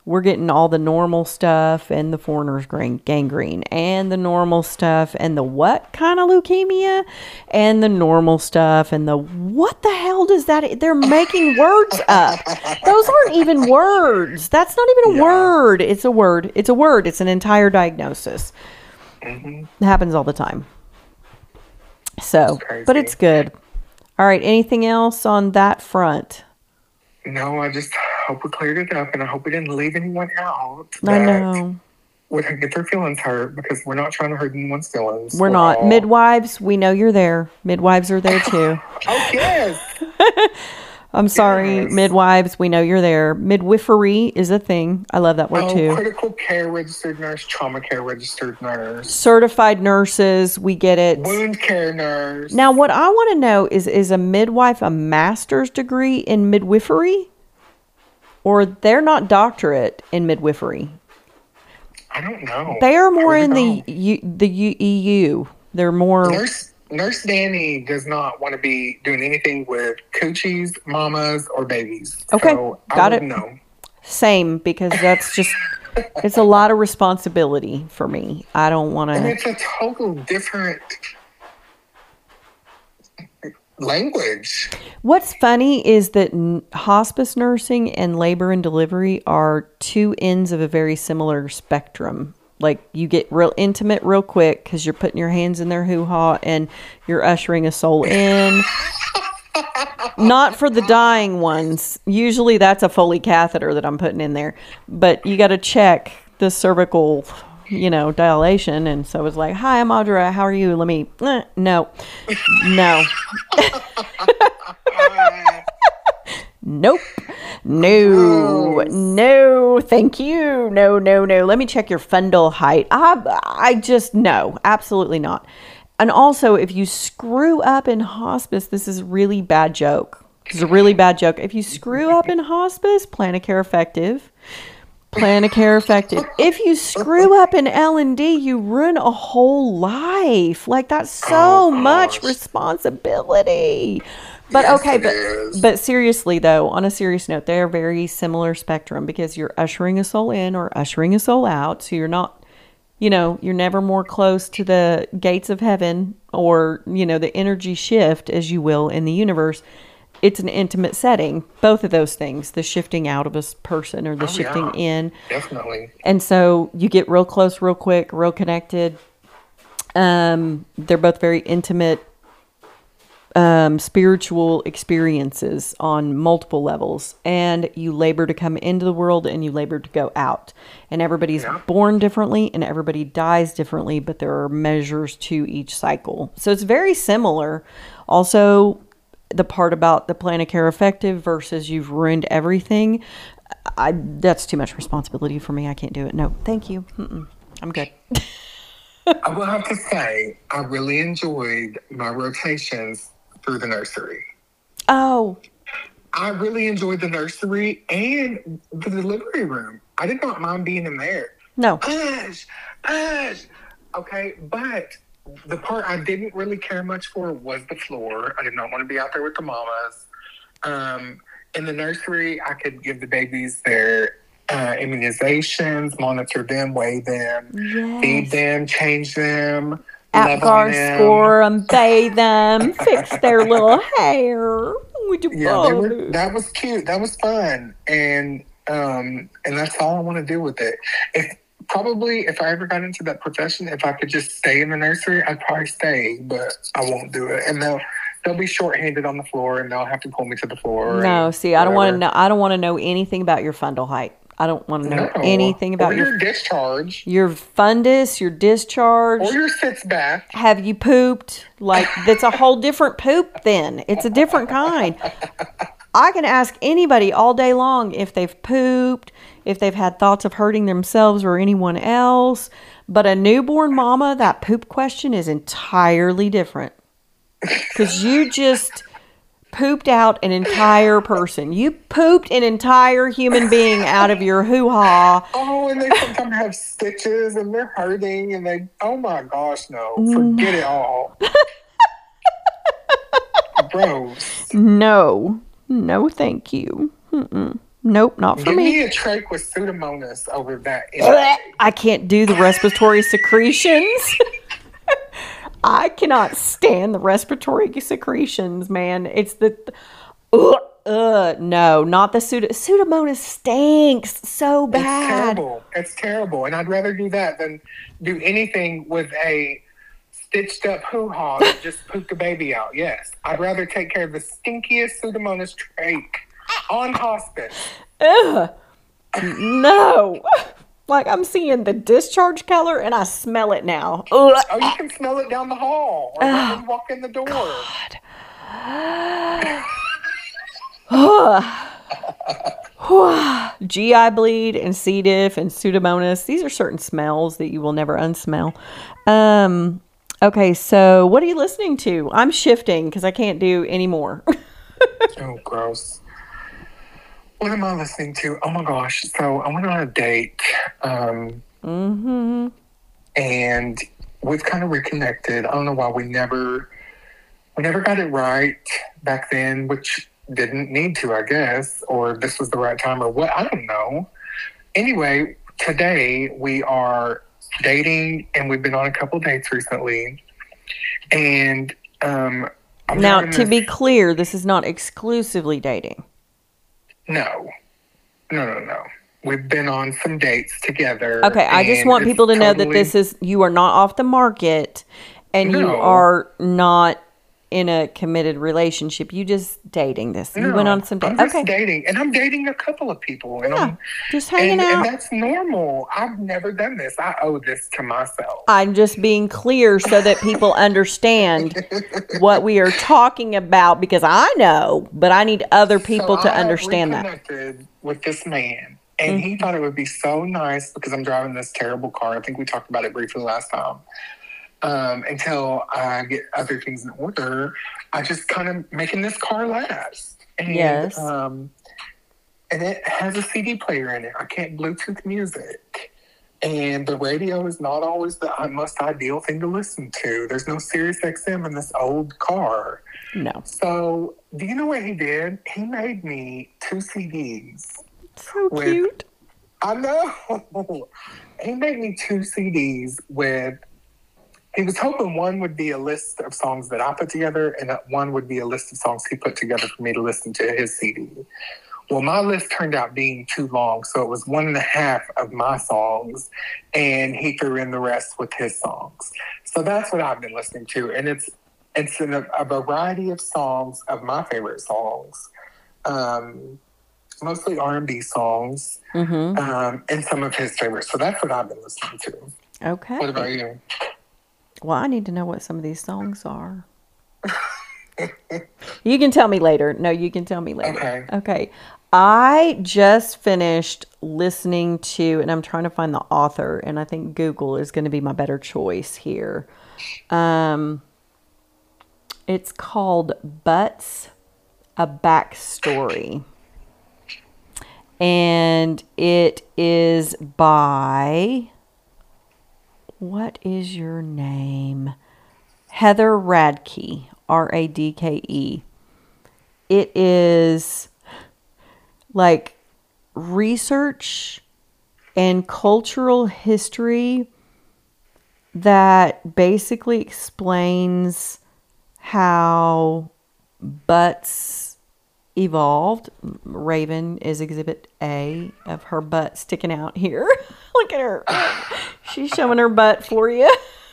we're getting all the normal stuff and the foreigner's gangrene and the normal stuff and the what kind of leukemia and the normal stuff and the what the hell does that? They're making words up. Those aren't even words. That's not even a yeah. word. It's a word. It's a word. It's an entire diagnosis. Mm-hmm. It happens all the time. So, but it's good. All right. Anything else on that front? No, I just hope we cleared it up, and I hope we didn't leave anyone out. I know. Would get their feelings hurt, because we're not trying to hurt anyone's feelings. We're, we're not. All... Midwives, we know you're there. Midwives are there too. Oh, yes. I'm sorry, yes. Midwives, we know you're there. Midwifery is a thing. I love that word oh, too. Critical care registered nurse, trauma care registered nurse. Certified nurses, we get it. Wound care nurse. Now, what I want to know is, is a midwife a master's degree in midwifery? Or they're not doctorate in midwifery? I don't know. They are more in the U, the U, E U. They're more... Nurse Nurse Danny does not want to be doing anything with coochies, mamas, or babies. Okay, so got I it. No. Same, because that's just, it's a lot of responsibility for me. I don't want to. And it's a total different language. What's funny is that n- hospice nursing and labor and delivery are two ends of a very similar spectrum. Like, you get real intimate real quick because you're putting your hands in their hoo-ha and you're ushering a soul in. Not for the dying ones. Usually that's a Foley catheter that I'm putting in there. But you got to check the cervical, you know, dilation. And so it's like, hi, I'm Audra. How are you? Let me, eh, no, no. Nope. No, no, thank you. No, no, no. Let me check your fundal height. I, I just, no, absolutely not. And also, if you screw up in hospice, this is a really bad joke. This is a really bad joke. If you screw up in hospice, plan a care effective. Plan a care effective. If you screw up in L and D, you ruin a whole life. Like, that's so oh, much responsibility. But yes, okay, but but seriously though, on a serious note, they're very similar spectrum because you're ushering a soul in or ushering a soul out. So you're not, you know, you're never more close to the gates of heaven or, you know, the energy shift, as you will, in the universe. It's an intimate setting, both of those things, the shifting out of a person or the oh, shifting yeah, in. Definitely. And so you get real close, real quick, real connected. Um, they're both very intimate Um, spiritual experiences on multiple levels, and you labor to come into the world and you labor to go out, and everybody's yeah. born differently and everybody dies differently, but there are measures to each cycle. So it's very similar. Also, the part about the plan of care effective versus you've ruined everything, I that's too much responsibility for me. I can't do it. No, thank you. Mm-mm. I'm good. I will have to say, I really enjoyed my rotations through the nursery. Oh. I really enjoyed the nursery and the delivery room. I did not mind being in there. No. Hush, hush. Okay, but the part I didn't really care much for was the floor. I did not want to be out there with the mamas. Um, in the nursery, I could give the babies their uh, immunizations, monitor them, weigh them, yes. feed them, change them. Apgar score them, bathe them, fix their little hair. Would you yeah, they were, that was cute. That was fun, and um, and that's all I want to do with it. If probably if I ever got into that profession, if I could just stay in the nursery, I'd probably stay, but I won't do it. And they'll they'll be shorthanded on the floor, and they'll have to pull me to the floor. No, see, I don't want to know. I don't want to know anything about your fundal height. I don't want to know no. anything about or your, your discharge, your fundus, your discharge, or your sits back. Have you pooped? Like, that's a whole different poop. Then it's a different kind. I can ask anybody all day long if they've pooped, if they've had thoughts of hurting themselves or anyone else. But a newborn mama, that poop question is entirely different because you just pooped out an entire person. You pooped an entire human being out of your hoo-ha. Oh, and they sometimes have stitches and they're hurting and they, oh my gosh, no. Forget it all. Gross. No. No, thank you. Mm-mm. Nope, not for Give me. me a trach with Pseudomonas over that. Anyway. I can't do the respiratory secretions. I cannot stand the respiratory secretions, man. It's the... Uh, uh, no, not the pseudo... Pseudomonas stinks so bad. It's terrible. It's terrible. And I'd rather do that than do anything with a stitched up hoo-ha that just pooped the baby out. Yes. I'd rather take care of the stinkiest Pseudomonas trach on hospice. Ugh. No. Like, I'm seeing the discharge color and I smell it now. Ugh. Oh, you can smell it down the hall or when you walk in the door. God. G I bleed and C. diff and Pseudomonas. These are certain smells that you will never unsmell. Um, okay, so what are you listening to? I'm shifting because I can't do any more. Oh, gross. What am I listening to? Oh my gosh. So I went on a date. Um, mm-hmm. And we've kind of reconnected. I don't know why we never, we never got it right back then, which didn't need to, I guess, or this was the right time or what. I don't know. Anyway, today we are dating and we've been on a couple dates recently. And um, I'm now, to this, be clear, this is not exclusively dating. No, no, no, no. We've been on some dates together. Okay, I just want people to totally know that this is, you are not off the market and no. you are not in a committed relationship. You just dating this. You no, went on some dates. I'm just okay. dating, and I'm dating a couple of people. And yeah, I'm, just hanging and, out. And that's normal. I've never done this. I owe this to myself. I'm just being clear so that people understand what we are talking about, because I know, but I need other people so to I understand that. Reconnected with this man, and mm-hmm. he thought it would be so nice because I'm driving this terrible car. I think we talked about it briefly last time. Um, until I get other things in order, I just kind of making this car last. And, yes. Um, and it has a C D player in it. I can't Bluetooth music. And the radio is not always the most ideal thing to listen to. There's no Sirius X M in this old car. No. So, do you know what he did? He made me two C Ds. So with, cute. I know. He made me two C Ds with... He was hoping one would be a list of songs that I put together, and one would be a list of songs he put together for me to listen to his C D. Well, my list turned out being too long, so it was one and a half of my songs, and he threw in the rest with his songs. So that's what I've been listening to, and it's it's in a, a variety of songs of my favorite songs, um, mostly R and B songs, mm-hmm. um, and some of his favorites. So that's what I've been listening to. Okay. What about you? Well, I need to know what some of these songs are. You can tell me later. No, you can tell me later. Okay. Okay. I just finished listening to, and I'm trying to find the author, and I think Google is going to be my better choice here. Um, it's called Butts, A Backstory. And it is by... What is your name? Heather Radke, R A D K E. It is like research and cultural history that basically explains how butts evolved. Raven is exhibit A of her butt sticking out here. Look at her. She's showing her butt for you.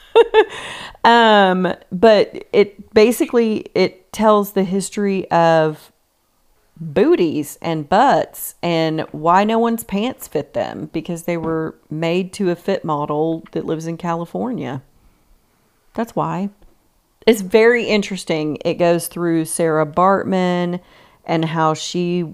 um, but it basically, it tells the history of booties and butts and why no one's pants fit them, because they were made to a fit model that lives in California. That's why. It's very interesting. It goes through Sarah Bartman and how she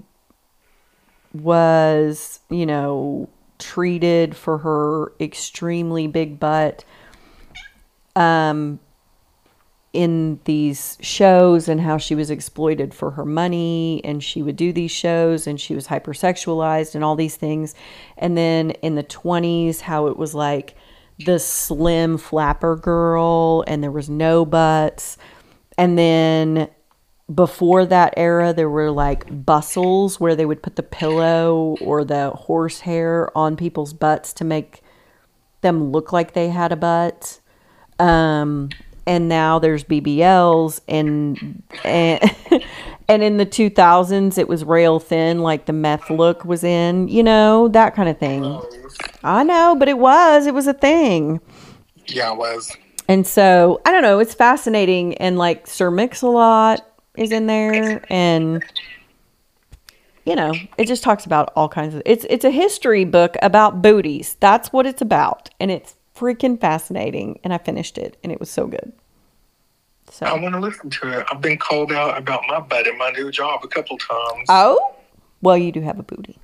was, you know, treated for her extremely big butt um, in these shows, and how she was exploited for her money, and she would do these shows, and she was hypersexualized and all these things. And then in the twenties, how it was like the slim flapper girl and there was no butts. And then before that era, there were like bustles where they would put the pillow or the horsehair on people's butts to make them look like they had a butt. Um, and now there's B B Ls, and and and in the two thousands it was rail thin, like the meth look was in, you know, that kind of thing. I know, but it was it was a thing. Yeah, it was. And so I don't know, it's fascinating, and like Sir Mix-a-Lot is in there, and you know, it just talks about all kinds of it's it's a history book about booties. That's what it's about, and it's freaking fascinating. And I finished it, and it was so good. So I want to listen to it. I've been called out about my butt in my new job a couple times. Oh, well, you do have a booty.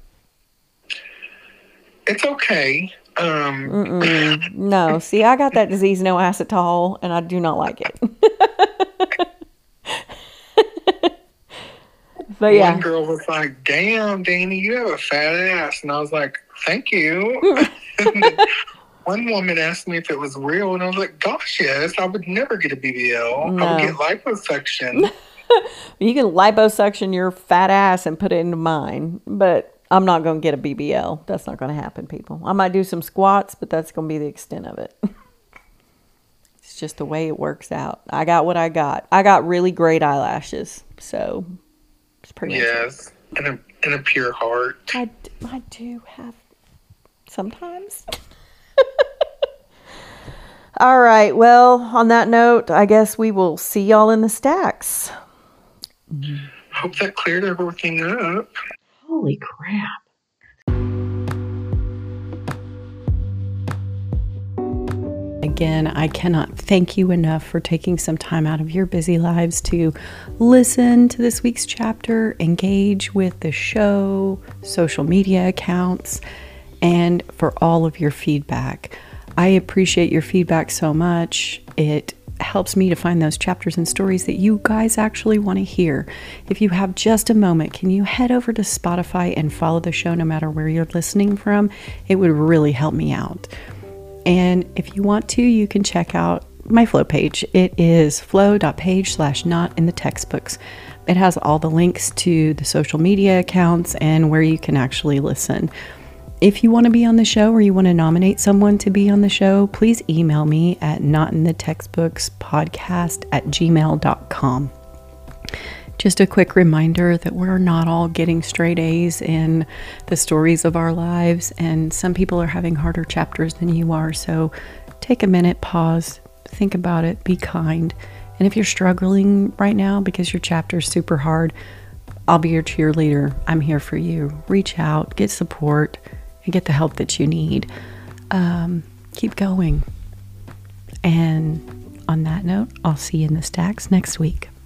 It's okay. Um, Mm-mm. No, see, I got that disease, no acetol, and I do not like it. But yeah. One girl was like, "Damn, Danny, you have a fat ass," and I was like, "Thank you." One woman asked me if it was real, and I was like, "Gosh, yes, I would never get a B B L. No. I would get liposuction." You can liposuction your fat ass and put it into mine, but I'm not going to get a B B L. That's not going to happen, people. I might do some squats, but that's going to be the extent of it. It's just the way it works out. I got what I got. I got really great eyelashes, so it's pretty much yes, and a, and a pure heart. I, I do have sometimes. All right. Well, on that note, I guess we will see y'all in the stacks. Hope that cleared everything up. Holy crap. Again, I cannot thank you enough for taking some time out of your busy lives to listen to this week's chapter, engage with the show, social media accounts, and for all of your feedback. I appreciate your feedback so much. It helps me to find those chapters and stories that you guys actually want to hear. If you have just a moment, can you head over to Spotify and follow the show no matter where you're listening from? It would really help me out. And if you want to, you can check out my Flow page. It is flow.page slash not in the textbooks. It has all the links to the social media accounts and where you can actually listen. If you want to be on the show or you want to nominate someone to be on the show, please email me at notinthetextbookspodcast at gmail dot com. Just a quick reminder that we're not all getting straight A's in the stories of our lives, and some people are having harder chapters than you are. So take a minute, pause, think about it, be kind. And if you're struggling right now because your chapter is super hard, I'll be your cheerleader. I'm here for you. Reach out, get support, and get the help that you need. Um, keep going. And on that note, I'll see you in the stacks next week.